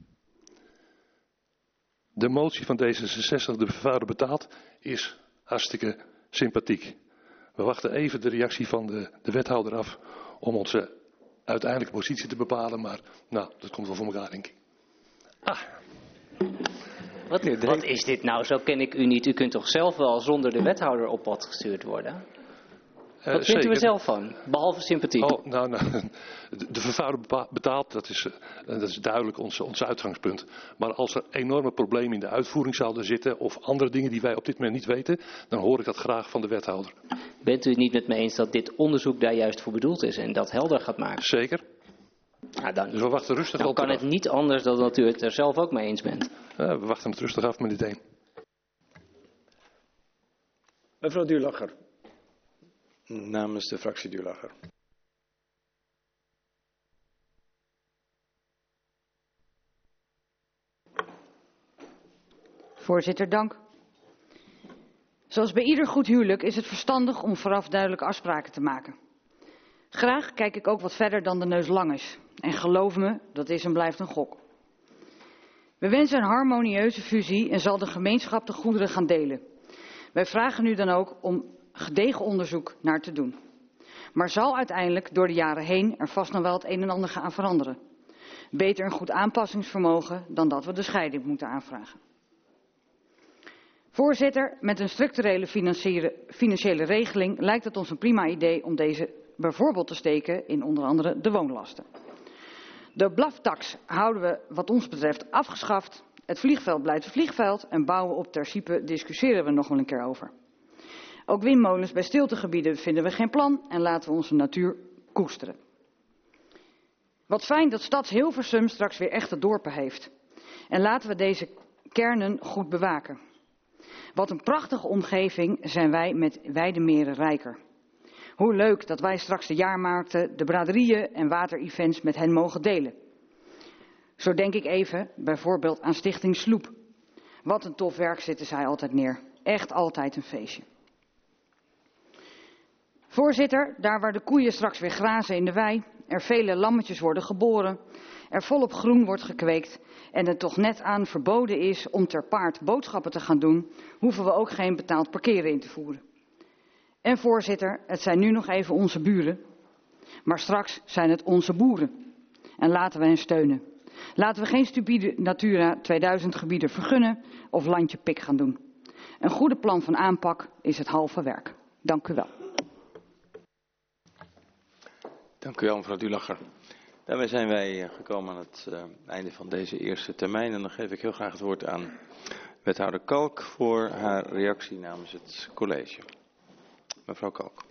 [SPEAKER 10] De motie van D zesenzestig, de vervuiler betaalt, is hartstikke sympathiek. We wachten even de reactie van de, de wethouder af om onze uiteindelijke positie te bepalen, maar nou, dat komt wel voor elkaar, denk ik.
[SPEAKER 2] Ah. Wat, wat is dit nou? Zo ken ik u niet. U kunt toch zelf wel zonder de wethouder op pad gestuurd worden? Wat uh, vindt u er zelf van? Behalve sympathie.
[SPEAKER 10] Oh, nou, nou, de vervuiler betaalt, dat is, dat is duidelijk ons, ons uitgangspunt. Maar als er enorme problemen in de uitvoering zouden zitten of andere dingen die wij op dit moment niet weten, dan hoor ik dat graag van de wethouder.
[SPEAKER 2] Bent u het niet met me eens dat dit onderzoek daar juist voor bedoeld is en dat helder gaat maken?
[SPEAKER 10] Zeker.
[SPEAKER 2] Nou, dan,
[SPEAKER 10] dus we wachten rustig
[SPEAKER 2] dan kan het niet anders dan dat u het er zelf ook mee eens bent.
[SPEAKER 10] Ja, we wachten het rustig af met dit een.
[SPEAKER 4] Mevrouw Duurlacher.
[SPEAKER 1] Namens de fractie Duurlacher.
[SPEAKER 11] Voorzitter, dank. Zoals bij ieder goed huwelijk is het verstandig om vooraf duidelijke afspraken te maken. Graag kijk ik ook wat verder dan de neus lang is. En geloof me, dat is en blijft een gok. We wensen een harmonieuze fusie en zal de gemeenschap de goederen gaan delen. Wij vragen u dan ook om gedegen onderzoek naar te doen. Maar zal uiteindelijk door de jaren heen er vast nog wel het een en ander gaan veranderen. Beter een goed aanpassingsvermogen dan dat we de scheiding moeten aanvragen. Voorzitter, met een structurele financiële regeling lijkt het ons een prima idee om deze bijvoorbeeld te steken in onder andere de woonlasten. De blaftax houden we wat ons betreft afgeschaft. Het vliegveld blijft het vliegveld en bouwen op Ter Sype discussiëren we nog wel een keer over. Ook windmolens bij stiltegebieden vinden we geen plan en laten we onze natuur koesteren. Wat fijn dat Stads Hilversum straks weer echte dorpen heeft. En laten we deze kernen goed bewaken. Wat een prachtige omgeving zijn wij met Weidemeren rijker. Hoe leuk dat wij straks de jaarmarkten, de braderieën en waterevents met hen mogen delen. Zo denk ik even bijvoorbeeld aan Stichting Sloep. Wat een tof werk zitten zij altijd neer. Echt altijd een feestje. Voorzitter, daar waar de koeien straks weer grazen in de wei, er vele lammetjes worden geboren, er volop groen wordt gekweekt en het toch net aan verboden is om ter paard boodschappen te gaan doen, hoeven we ook geen betaald parkeren in te voeren. En voorzitter, het zijn nu nog even onze buren, maar straks zijn het onze boeren. En laten we hen steunen. Laten we geen stupide Natura tweeduizend gebieden vergunnen of landje pik gaan doen. Een goede plan van aanpak is het halve werk. Dank u wel.
[SPEAKER 1] Dank u wel, mevrouw Dulacher. Daarmee zijn wij gekomen aan het uh, einde van deze eerste termijn. En dan geef ik heel graag het woord aan wethouder Kalk voor haar reactie namens het college. Mevrouw Kalk.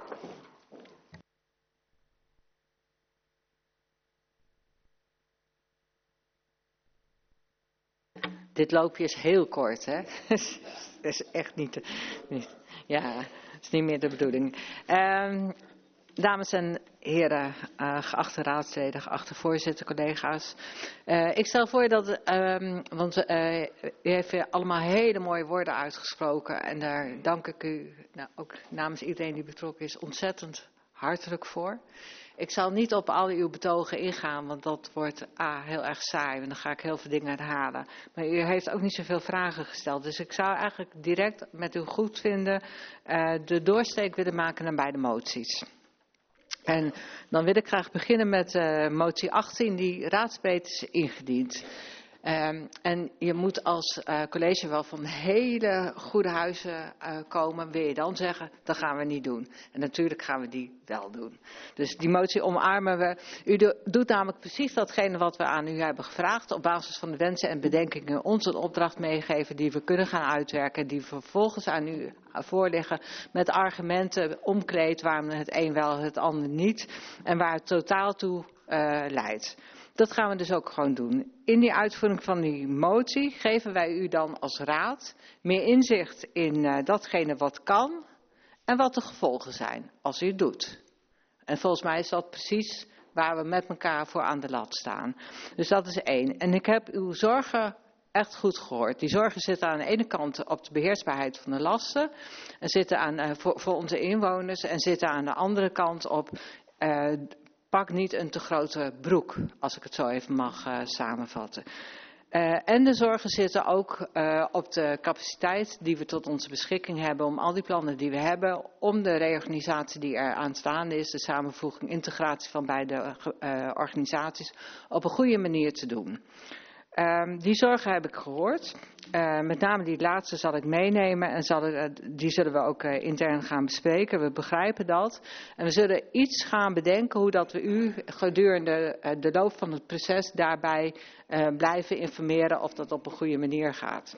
[SPEAKER 12] Dit loopje is heel kort, hè? Dat is echt niet, niet... Ja, dat is niet meer de bedoeling. Um, dames en heren, uh, geachte raadsleden, geachte voorzitter, collega's. Uh, ik stel voor dat, um, want uh, u heeft weer allemaal hele mooie woorden uitgesproken. En daar dank ik u, nou, ook namens iedereen die betrokken is, ontzettend hartelijk voor. Ik zal niet op al uw betogen ingaan, want dat wordt ah, heel erg saai. En dan ga ik heel veel dingen herhalen. Maar u heeft ook niet zoveel vragen gesteld. Dus ik zou eigenlijk direct met u goedvinden uh, de doorsteek willen maken naar beide moties. En dan wil ik graag beginnen met uh, motie achttien die raadsbreed is ingediend. Um, en je moet als uh, college wel van hele goede huizen uh, komen. Wil je dan zeggen, dat gaan we niet doen. En natuurlijk gaan we die wel doen. Dus die motie omarmen we. U do, doet namelijk precies datgene wat we aan u hebben gevraagd. Op basis van de wensen en bedenkingen ons een opdracht meegeven die we kunnen gaan uitwerken. Die vervolgens aan u voorleggen met argumenten omkleed waarom het een wel het ander niet. En waar het totaal toe uh, leidt. Dat gaan we dus ook gewoon doen. In die uitvoering van die motie geven wij u dan als raad meer inzicht in uh, datgene wat kan en wat de gevolgen zijn als u het doet. En volgens mij is dat precies waar we met elkaar voor aan de lat staan. Dus dat is één. En ik heb uw zorgen echt goed gehoord. Die zorgen zitten aan de ene kant op de beheersbaarheid van de lasten en zitten aan, uh, voor, voor onze inwoners en zitten aan de andere kant op... Uh, Pak niet een te grote broek, als ik het zo even mag uh, samenvatten. Uh, en de zorgen zitten ook uh, op de capaciteit die we tot onze beschikking hebben om al die plannen die we hebben, om de reorganisatie die er aanstaande is, de samenvoeging, integratie van beide uh, organisaties, op een goede manier te doen. Um, die zorgen heb ik gehoord. Uh, met name die laatste zal ik meenemen en zal ik, uh, die zullen we ook uh, intern gaan bespreken. We begrijpen dat. En we zullen iets gaan bedenken hoe dat we u gedurende uh, de loop van het proces daarbij uh, blijven informeren of dat op een goede manier gaat.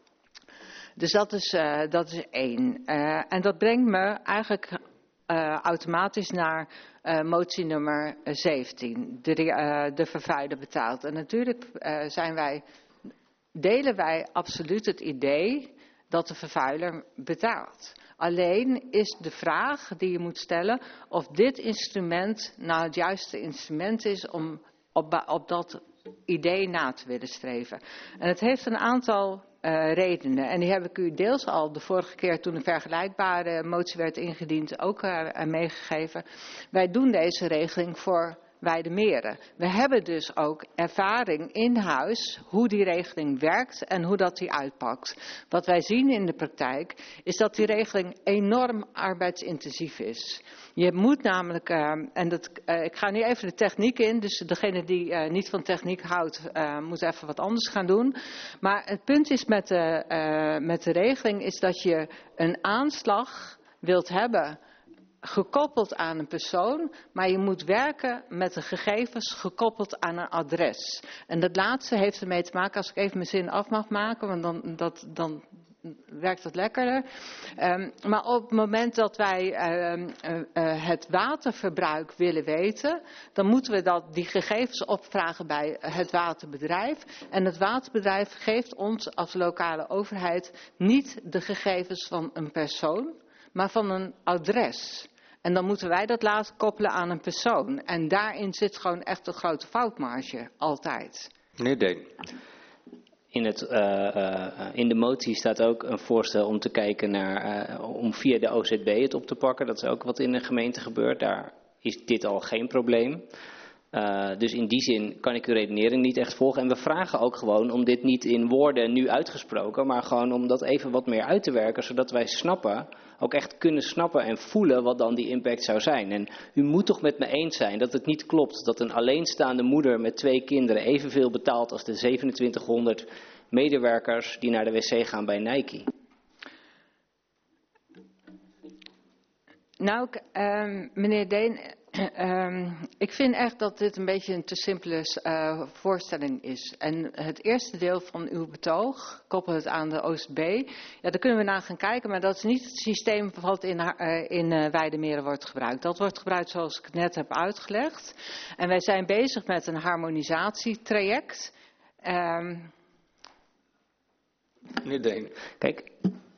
[SPEAKER 12] Dus dat is, uh, dat is één. Uh, en dat brengt me eigenlijk uh, automatisch naar uh, motie nummer zeventien. De, uh, de vervuiler betaalt. En natuurlijk uh, zijn wij... delen wij absoluut het idee dat de vervuiler betaalt. Alleen is de vraag die je moet stellen of dit instrument nou het juiste instrument is om op, op dat idee na te willen streven. En het heeft een aantal uh, redenen. En die heb ik u deels al de vorige keer toen een vergelijkbare motie werd ingediend ook uh, meegegeven. Wij doen deze regeling voor Weidemeren. We hebben dus ook ervaring in huis hoe die regeling werkt en hoe dat die uitpakt. Wat wij zien in de praktijk is dat die regeling enorm arbeidsintensief is. Je moet namelijk, uh, en dat, uh, ik ga nu even de techniek in, dus degene die uh, niet van techniek houdt, uh, moet even wat anders gaan doen. Maar het punt is met de, uh, met de regeling is dat je een aanslag wilt hebben gekoppeld aan een persoon, maar je moet werken met de gegevens gekoppeld aan een adres. En dat laatste heeft ermee te maken, als ik even mijn zin af mag maken, want dan, dat, dan werkt dat lekkerder. Um, maar op het moment dat wij uh, uh, uh, het waterverbruik willen weten, dan moeten we dat, die gegevens opvragen bij het waterbedrijf. En het waterbedrijf geeft ons als lokale overheid niet de gegevens van een persoon, maar van een adres. En dan moeten wij dat laten koppelen aan een persoon. En daarin zit gewoon echt een grote foutmarge, altijd.
[SPEAKER 1] Meneer Deen.
[SPEAKER 2] In, het, uh, uh, in de motie staat ook een voorstel om te kijken naar, uh, om via de O Z B het op te pakken. Dat is ook wat in de gemeente gebeurt. Daar is dit al geen probleem. Uh, dus in die zin kan ik uw redenering niet echt volgen. En we vragen ook gewoon om dit niet in woorden nu uitgesproken, maar gewoon om dat even wat meer uit te werken, zodat wij snappen, ook echt kunnen snappen en voelen wat dan die impact zou zijn. En u moet toch met me eens zijn dat het niet klopt dat een alleenstaande moeder met twee kinderen evenveel betaalt als de zevenentwintighonderd medewerkers die naar de wc gaan bij Nike.
[SPEAKER 12] Nou, uh, meneer Deen, uh, ik vind echt dat dit een beetje een te simpele uh, voorstelling is. En het eerste deel van uw betoog, koppel het aan de O Z B, ja, daar kunnen we naar gaan kijken, maar dat is niet het systeem wat in, uh, in uh, Weidemeren wordt gebruikt. Dat wordt gebruikt zoals ik het net heb uitgelegd. En wij zijn bezig met een harmonisatietraject. Uh,
[SPEAKER 2] Meneer Deen, kijk,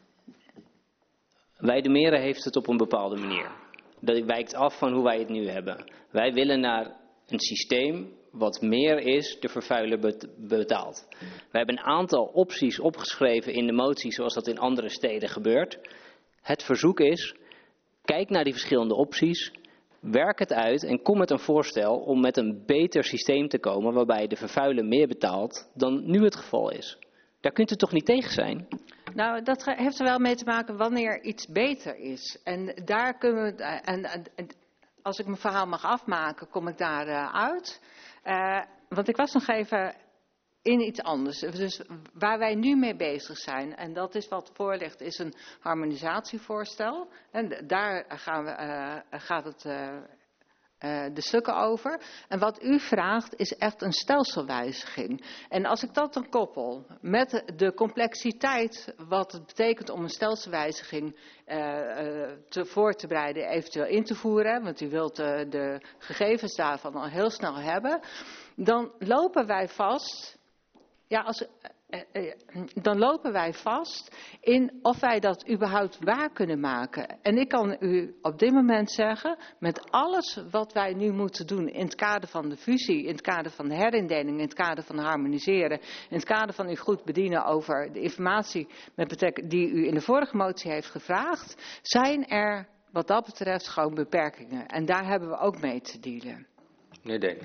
[SPEAKER 2] Weidemeren heeft het op een bepaalde manier. Dat wijkt af van hoe wij het nu hebben. Wij willen naar een systeem wat meer is de vervuiler betaalt. We hebben een aantal opties opgeschreven in de motie zoals dat in andere steden gebeurt. Het verzoek is, kijk naar die verschillende opties, werk het uit en kom met een voorstel om met een beter systeem te komen waarbij de vervuiler meer betaalt dan nu het geval is. Daar kunt u toch niet tegen zijn?
[SPEAKER 12] Nou, dat heeft er wel mee te maken wanneer iets beter is. En daar kunnen we, en, en, en als ik mijn verhaal mag afmaken, kom ik daar uh, uit. Uh, want ik was nog even in iets anders. Dus waar wij nu mee bezig zijn, en dat is wat voor ligt, is een harmonisatievoorstel. En daar gaan we, uh, gaat het uh, uh, de stukken over. En wat u vraagt is echt een stelselwijziging. En als ik dat dan koppel met de complexiteit wat het betekent om een stelselwijziging uh, uh, te voor te bereiden, eventueel in te voeren, want u wilt uh, de gegevens daarvan al heel snel hebben, dan lopen wij vast. Ja, als, uh, uh, dan lopen wij vast in of wij dat überhaupt waar kunnen maken. En ik kan u op dit moment zeggen, met alles wat wij nu moeten doen in het kader van de fusie, in het kader van de herindeling, in het kader van harmoniseren, in het kader van u goed bedienen over de informatie met betrekking die u in de vorige motie heeft gevraagd, zijn er wat dat betreft gewoon beperkingen. En daar hebben we ook mee te dealen.
[SPEAKER 1] Meneer Deen.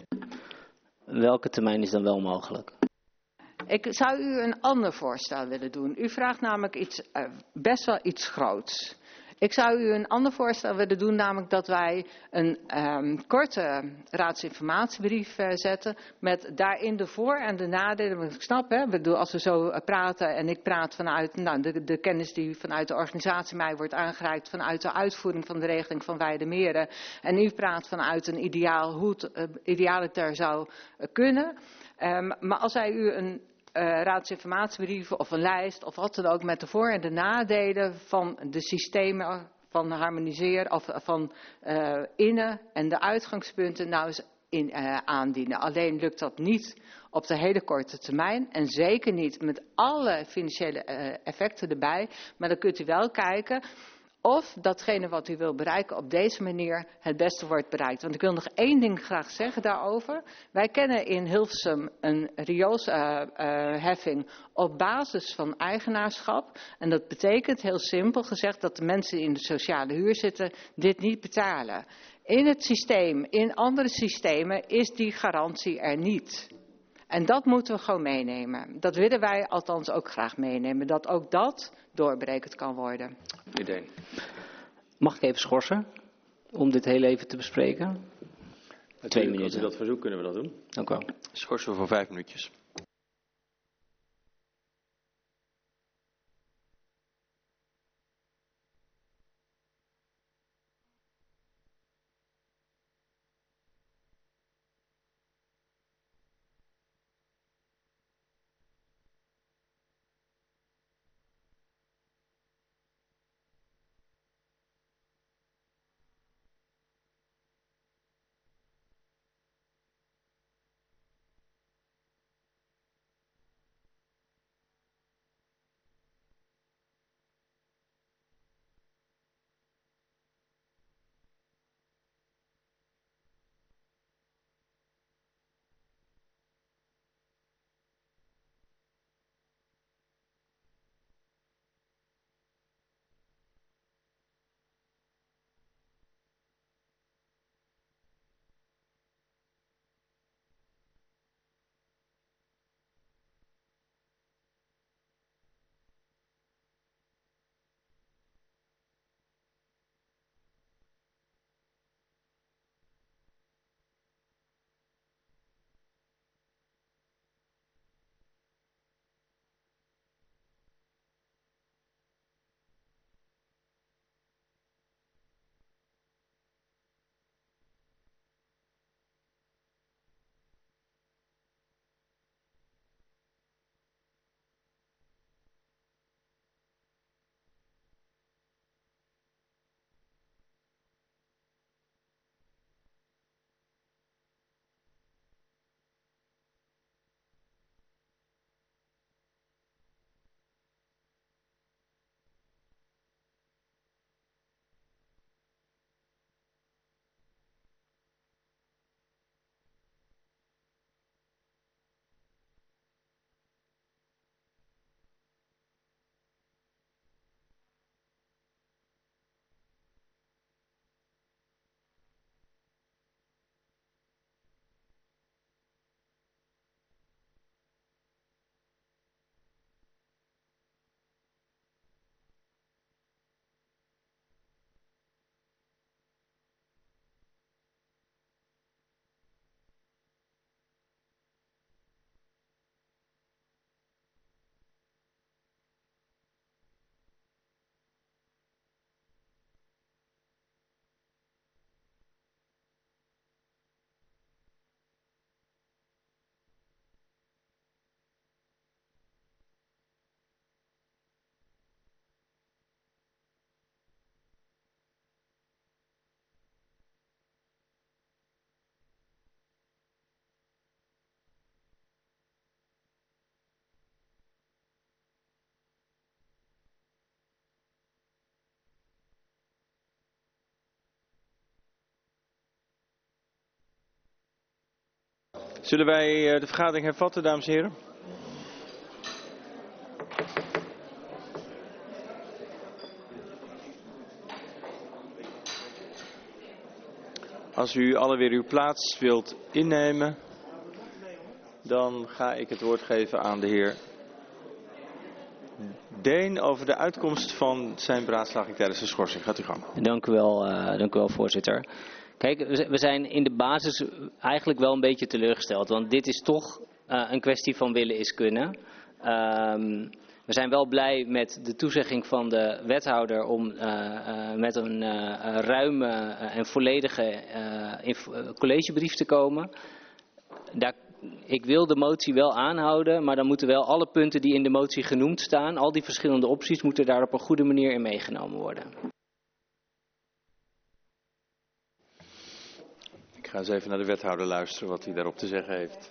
[SPEAKER 2] Welke termijn is dan wel mogelijk?
[SPEAKER 12] Ik zou u een ander voorstel willen doen. U vraagt namelijk iets, uh, best wel iets groots. Ik zou u een ander voorstel willen doen, namelijk dat wij een um, korte raadsinformatiebrief uh, zetten met daarin de voor- en de nadelen. Want ik snap, hè, bedoel, als we zo uh, praten en ik praat vanuit nou, de, de kennis die vanuit de organisatie mij wordt aangereikt, vanuit de uitvoering van de regeling van Weidemeren. En u praat vanuit een ideaal hoe het uh, idealiter zou uh, kunnen. Um, maar als wij u een uh, raadsinformatiebrief of een lijst of wat dan ook met de voor- en de nadelen van de systemen van harmoniseren of van uh, innen en de uitgangspunten nou eens in, uh, aandienen. Alleen lukt dat niet op de hele korte termijn en zeker niet met alle financiële uh, effecten erbij. Maar dan kunt u wel kijken of datgene wat u wil bereiken op deze manier het beste wordt bereikt. Want ik wil nog één ding graag zeggen daarover. Wij kennen in Hilversum een rioolsheffing uh, uh, op basis van eigenaarschap. En dat betekent heel simpel gezegd dat de mensen die in de sociale huur zitten dit niet betalen. In het systeem, in andere systemen is die garantie er niet. En dat moeten we gewoon meenemen. Dat willen wij althans ook graag meenemen. Dat ook dat doorbrekend kan worden.
[SPEAKER 2] Idee. Mag ik even schorsen? Om dit heel even te bespreken? Twee minuten.
[SPEAKER 1] Als u dat verzoekt, kunnen we dat doen.
[SPEAKER 2] Dank u wel.
[SPEAKER 1] Schorsen we voor vijf minuutjes. Zullen wij de vergadering hervatten, dames en heren? Als u alle weer uw plaats wilt innemen, dan ga ik het woord geven aan de heer Deen over de uitkomst van zijn beraadslaging tijdens de schorsing. Gaat u gang.
[SPEAKER 2] Dank u wel, uh, dank u wel, voorzitter. Kijk, we zijn in de basis eigenlijk wel een beetje teleurgesteld. Want dit is toch uh, een kwestie van willen is kunnen. Um, we zijn wel blij met de toezegging van de wethouder om uh, uh, met een uh, ruime uh, en volledige uh, collegebrief te komen. Daar, ik wil de motie wel aanhouden, maar dan moeten wel alle punten die in de motie genoemd staan, al die verschillende opties, moeten daar op een goede manier in meegenomen worden.
[SPEAKER 1] Ik ga eens even naar de wethouder luisteren wat hij daarop te zeggen heeft.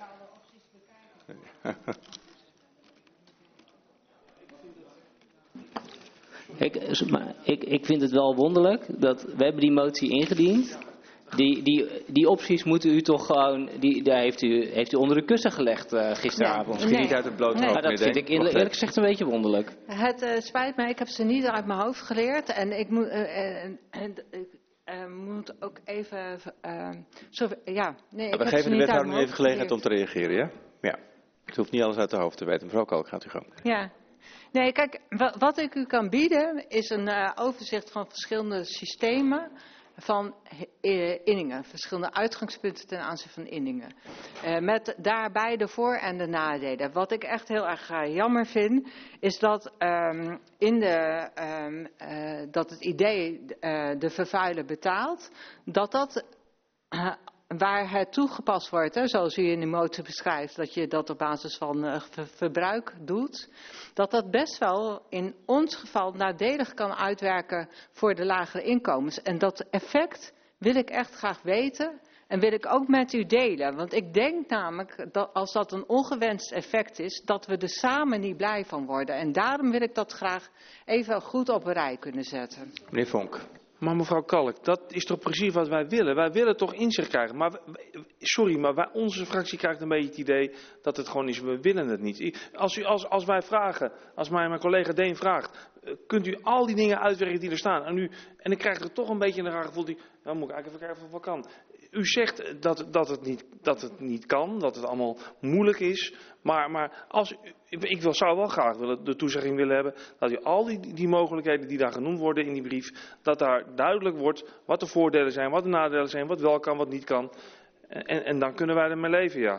[SPEAKER 2] Kijk, maar ik, ik vind het wel wonderlijk dat we hebben die motie ingediend. Die, die, die opties moeten u toch gewoon, die, daar heeft u, heeft u onder de kussen gelegd uh, gisteravond.
[SPEAKER 1] Misschien nee. niet uit het blote
[SPEAKER 2] nee.
[SPEAKER 1] hoofd.
[SPEAKER 2] Maar dat vind ik eerlijk, eerlijk gezegd een beetje wonderlijk.
[SPEAKER 12] Het uh, spijt me, ik heb ze niet uit mijn hoofd geleerd. En ik moet, uh, uh, uh, uh, moet ook even, uh, zo, ja. Nee,
[SPEAKER 1] ja, we geven de wethouder nu even gelegenheid om te reageren, ja? Ja. Het hoeft niet alles uit de hoofd te weten. Mevrouw Kalk, gaat u gang.
[SPEAKER 12] Ja. Nee, kijk, wat, wat ik u kan bieden is een uh, overzicht van verschillende systemen van uh, inningen. Verschillende uitgangspunten ten aanzien van inningen. Uh, met daarbij de voor- en de nadelen. Wat ik echt heel erg uh, jammer vind, is dat, um, in de, um, uh, dat het idee uh, de vervuiler betaalt, dat dat Uh, waar het toegepast wordt, hè, zoals u in de motie beschrijft, dat je dat op basis van uh, ver verbruik doet, dat dat best wel in ons geval nadelig kan uitwerken voor de lagere inkomens. En dat effect wil ik echt graag weten en wil ik ook met u delen. Want ik denk namelijk dat als dat een ongewenst effect is, dat we er samen niet blij van worden. En daarom wil ik dat graag even goed op een rij kunnen zetten.
[SPEAKER 1] Meneer Vonk.
[SPEAKER 7] Maar mevrouw Kalk, dat is toch precies wat wij willen. Wij willen toch inzicht krijgen. Maar, sorry, maar wij, onze fractie krijgt een beetje het idee dat het gewoon is, we willen het niet. Als, u, als, als wij vragen, als mij mijn collega Deen vraagt, kunt u al die dingen uitwerken die er staan. En, u, en ik krijg er toch een beetje een raar gevoel, die, nou moet ik eigenlijk even kijken of wat kan. U zegt dat, dat, het niet, dat het niet kan, dat het allemaal moeilijk is. Maar, maar als u, ik wil, zou wel graag willen, de toezegging willen hebben dat u al die, die mogelijkheden die daar genoemd worden in die brief, dat daar duidelijk wordt wat de voordelen zijn, wat de nadelen zijn, wat wel kan, wat niet kan. En, en dan kunnen wij ermee leven, ja.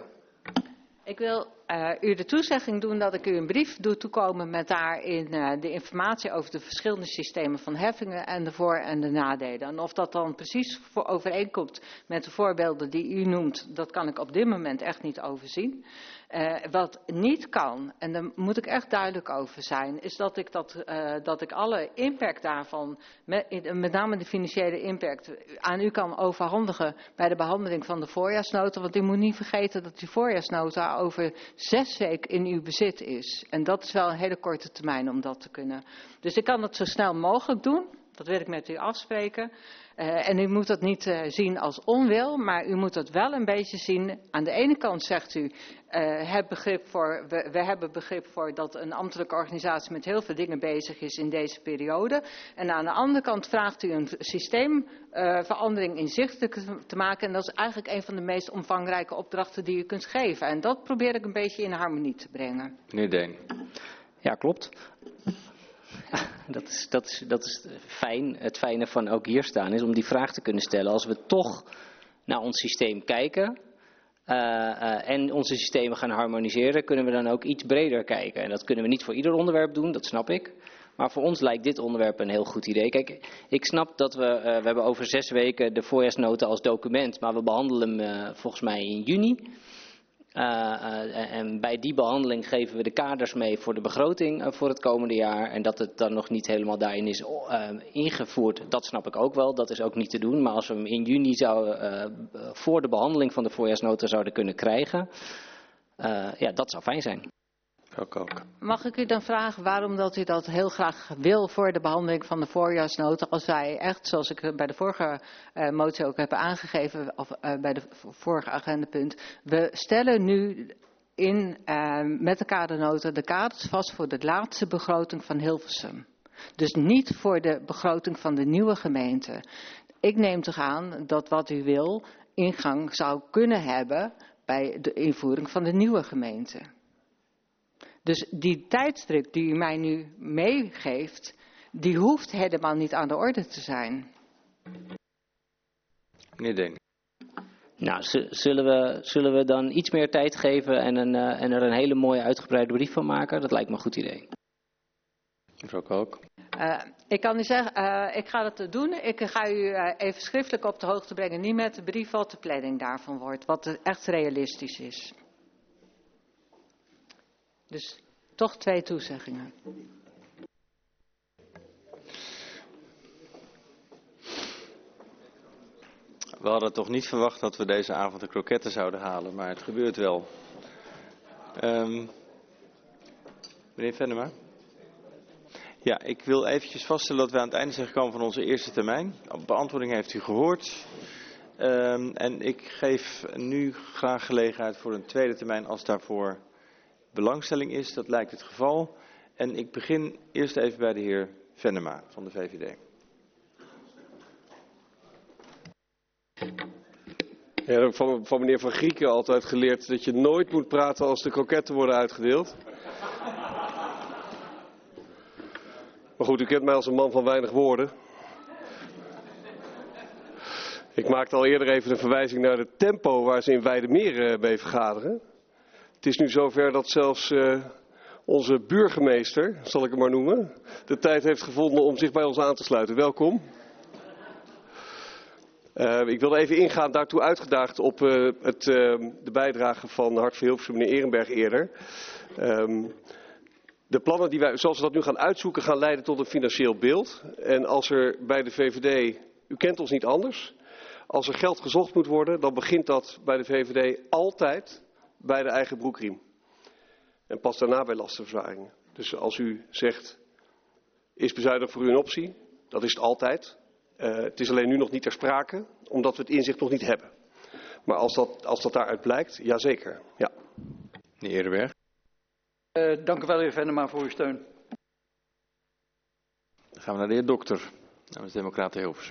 [SPEAKER 12] Ik wil uh, u de toezegging doen dat ik u een brief doe toekomen met daarin uh, de informatie over de verschillende systemen van heffingen en de voor- en de nadelen. En of dat dan precies voor overeenkomt met de voorbeelden die u noemt, dat kan ik op dit moment echt niet overzien. Uh, wat niet kan, en daar moet ik echt duidelijk over zijn, is dat ik, dat, uh, dat ik alle impact daarvan, met, met name de financiële impact, aan u kan overhandigen bij de behandeling van de voorjaarsnota. Want u moet niet vergeten dat die voorjaarsnota over zes weken in uw bezit is. En dat is wel een hele korte termijn om dat te kunnen. Dus ik kan dat zo snel mogelijk doen. Dat wil ik met u afspreken. Uh, en u moet dat niet uh, zien als onwil, maar u moet dat wel een beetje zien. Aan de ene kant zegt u, uh, heb begrip voor, we, we hebben begrip voor dat een ambtelijke organisatie met heel veel dingen bezig is in deze periode. En aan de andere kant vraagt u een systeemverandering uh, inzichtelijk te maken. En dat is eigenlijk een van de meest omvangrijke opdrachten die u kunt geven. En dat probeer ik een beetje in harmonie te brengen.
[SPEAKER 1] Meneer Deen.
[SPEAKER 2] Ja, klopt. Ja, dat is, dat, is, dat is fijn. Het fijne van ook hier staan is om die vraag te kunnen stellen. Als we toch naar ons systeem kijken uh, uh, en onze systemen gaan harmoniseren, kunnen we dan ook iets breder kijken. En dat kunnen we niet voor ieder onderwerp doen, dat snap ik. Maar voor ons lijkt dit onderwerp een heel goed idee. Kijk, ik snap dat we, uh, we hebben over zes weken de voorjaarsnota als document, maar we behandelen hem uh, volgens mij in juni. Uh, uh, en bij die behandeling geven we de kaders mee voor de begroting uh, voor het komende jaar. En dat het dan nog niet helemaal daarin is uh, ingevoerd, dat snap ik ook wel. Dat is ook niet te doen. Maar als we hem in juni zouden, uh, voor de behandeling van de voorjaarsnota zouden kunnen krijgen, uh, ja, dat zou fijn zijn.
[SPEAKER 12] Mag ik u dan vragen waarom dat u dat heel graag wil voor de behandeling van de voorjaarsnota, als wij echt, zoals ik bij de vorige uh, motie ook heb aangegeven, of uh, bij de vorige agendapunt, we stellen nu in, uh, met de kadernota de kaders vast voor de laatste begroting van Hilversum. Dus niet voor de begroting van de nieuwe gemeente. Ik neem toch aan dat wat u wil ingang zou kunnen hebben bij de invoering van de nieuwe gemeente. Dus die tijdstip die u mij nu meegeeft, die hoeft helemaal niet aan de orde te zijn.
[SPEAKER 1] Meneer Deen.
[SPEAKER 2] Nou, zullen we, zullen we dan iets meer tijd geven en, een, uh, en er een hele mooie uitgebreide brief van maken? Dat lijkt me een goed idee.
[SPEAKER 1] Mevrouw Kalk.
[SPEAKER 12] Uh, ik kan u zeggen, uh, ik ga dat doen. Ik ga u uh, even schriftelijk op de hoogte brengen. Niet met de brief wat de planning daarvan wordt. Wat echt realistisch is. Dus toch twee toezeggingen.
[SPEAKER 1] We hadden toch niet verwacht dat we deze avond de kroketten zouden halen, maar het gebeurt wel. Um, meneer Venema? Ja, ik wil eventjes vaststellen dat we aan het einde zijn gekomen van onze eerste termijn. Beantwoording heeft u gehoord. Um, en ik geef nu graag gelegenheid voor een tweede termijn als daarvoor belangstelling is. Dat lijkt het geval. En ik begin eerst even bij de heer Venema van de V V D.
[SPEAKER 4] Ja, ik heb van, van meneer Van Grieken altijd geleerd dat je nooit moet praten als de kroketten worden uitgedeeld. Maar goed, u kent mij als een man van weinig woorden. Ik maakte al eerder even een verwijzing naar het tempo waar ze in Weijdermeer mee vergaderen. Het is nu zover dat zelfs uh, onze burgemeester, zal ik hem maar noemen, de tijd heeft gevonden om zich bij ons aan te sluiten. Welkom. Uh, ik wilde even ingaan, daartoe uitgedaagd op uh, het, uh, de bijdrage van Hart voor Hilversum, meneer Ehrenberg eerder. Um, de plannen die wij, zoals we dat nu gaan uitzoeken, gaan leiden tot een financieel beeld. En als er bij de V V D, u kent ons niet anders, als er geld gezocht moet worden, dan begint dat bij de V V D altijd bij de eigen broekriem. En pas daarna bij lastenverzwaringen. Dus als u zegt, is bezuinigen voor u een optie? Dat is het altijd. Uh, het is alleen nu nog niet ter sprake, omdat we het inzicht nog niet hebben. Maar als dat, als dat daaruit blijkt, jazeker. Ja.
[SPEAKER 1] Meneer Ehrenberg.
[SPEAKER 6] Uh, dank u wel, heer Venema, voor uw steun.
[SPEAKER 1] Dan gaan we naar de heer Dokter, namens de Democraten Hilversum.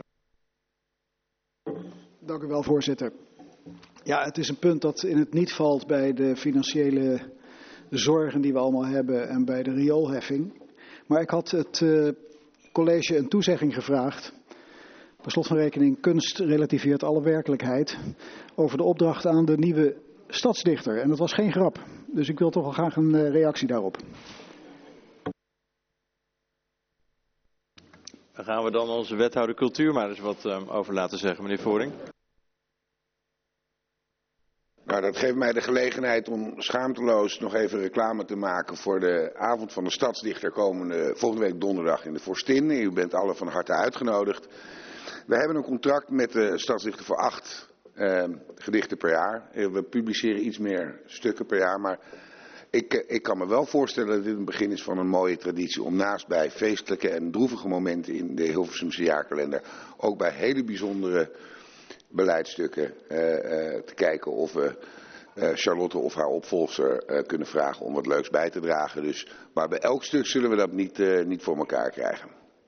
[SPEAKER 5] Dank u wel, voorzitter. Ja, het is een punt dat in het niet valt bij de financiële zorgen die we allemaal hebben en bij de rioolheffing. Maar ik had het uh, college een toezegging gevraagd. Per slot van rekening, kunst relativeert alle werkelijkheid over de opdracht aan de nieuwe stadsdichter. En dat was geen grap. Dus ik wil toch wel graag een uh, reactie daarop.
[SPEAKER 1] Dan gaan we dan onze wethouder cultuur maar eens wat um, over laten zeggen, meneer Voring.
[SPEAKER 13] Nou, dat geeft mij de gelegenheid om schaamteloos nog even reclame te maken voor de avond van de stadsdichter komende volgende week donderdag in de Vorstin. U bent allen van harte uitgenodigd. We hebben een contract met de stadsdichter voor acht eh, gedichten per jaar. We publiceren iets meer stukken per jaar, maar ik, ik kan me wel voorstellen dat dit een begin is van een mooie traditie om naast bij feestelijke en droevige momenten in de Hilversumse jaarkalender ook bij hele bijzondere beleidsstukken uh, uh, te kijken of we uh, Charlotte of haar opvolger uh, kunnen vragen om wat leuks bij te dragen. Dus, maar bij elk stuk zullen we dat niet, uh, niet voor elkaar krijgen.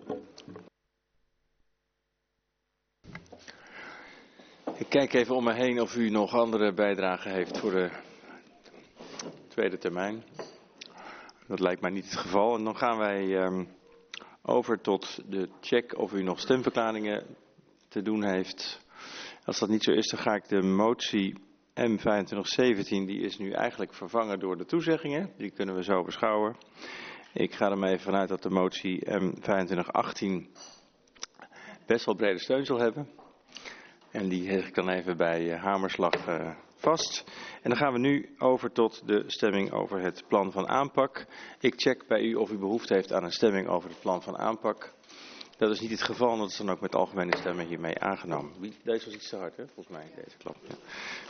[SPEAKER 1] Ik kijk even om me heen of u nog andere bijdragen heeft voor de tweede termijn. Dat lijkt mij niet het geval. En dan gaan wij um, over tot de check of u nog stemverklaringen te doen heeft. Als dat niet zo is, dan ga ik de motie M vijfentwintig zeventien, die is nu eigenlijk vervangen door de toezeggingen. Die kunnen we zo beschouwen. Ik ga er maar even vanuit dat de motie M vijfentwintig achttien best wel brede steun zal hebben. En die heg ik dan even bij uh, hamerslag uh, vast. En dan gaan we nu over tot de stemming over het plan van aanpak. Ik check bij u of u behoefte heeft aan een stemming over het plan van aanpak. Dat is niet het geval, en dat is dan ook met algemene stemmen hiermee aangenomen. Deze was iets te hard, hè, volgens mij, deze klap. Ja.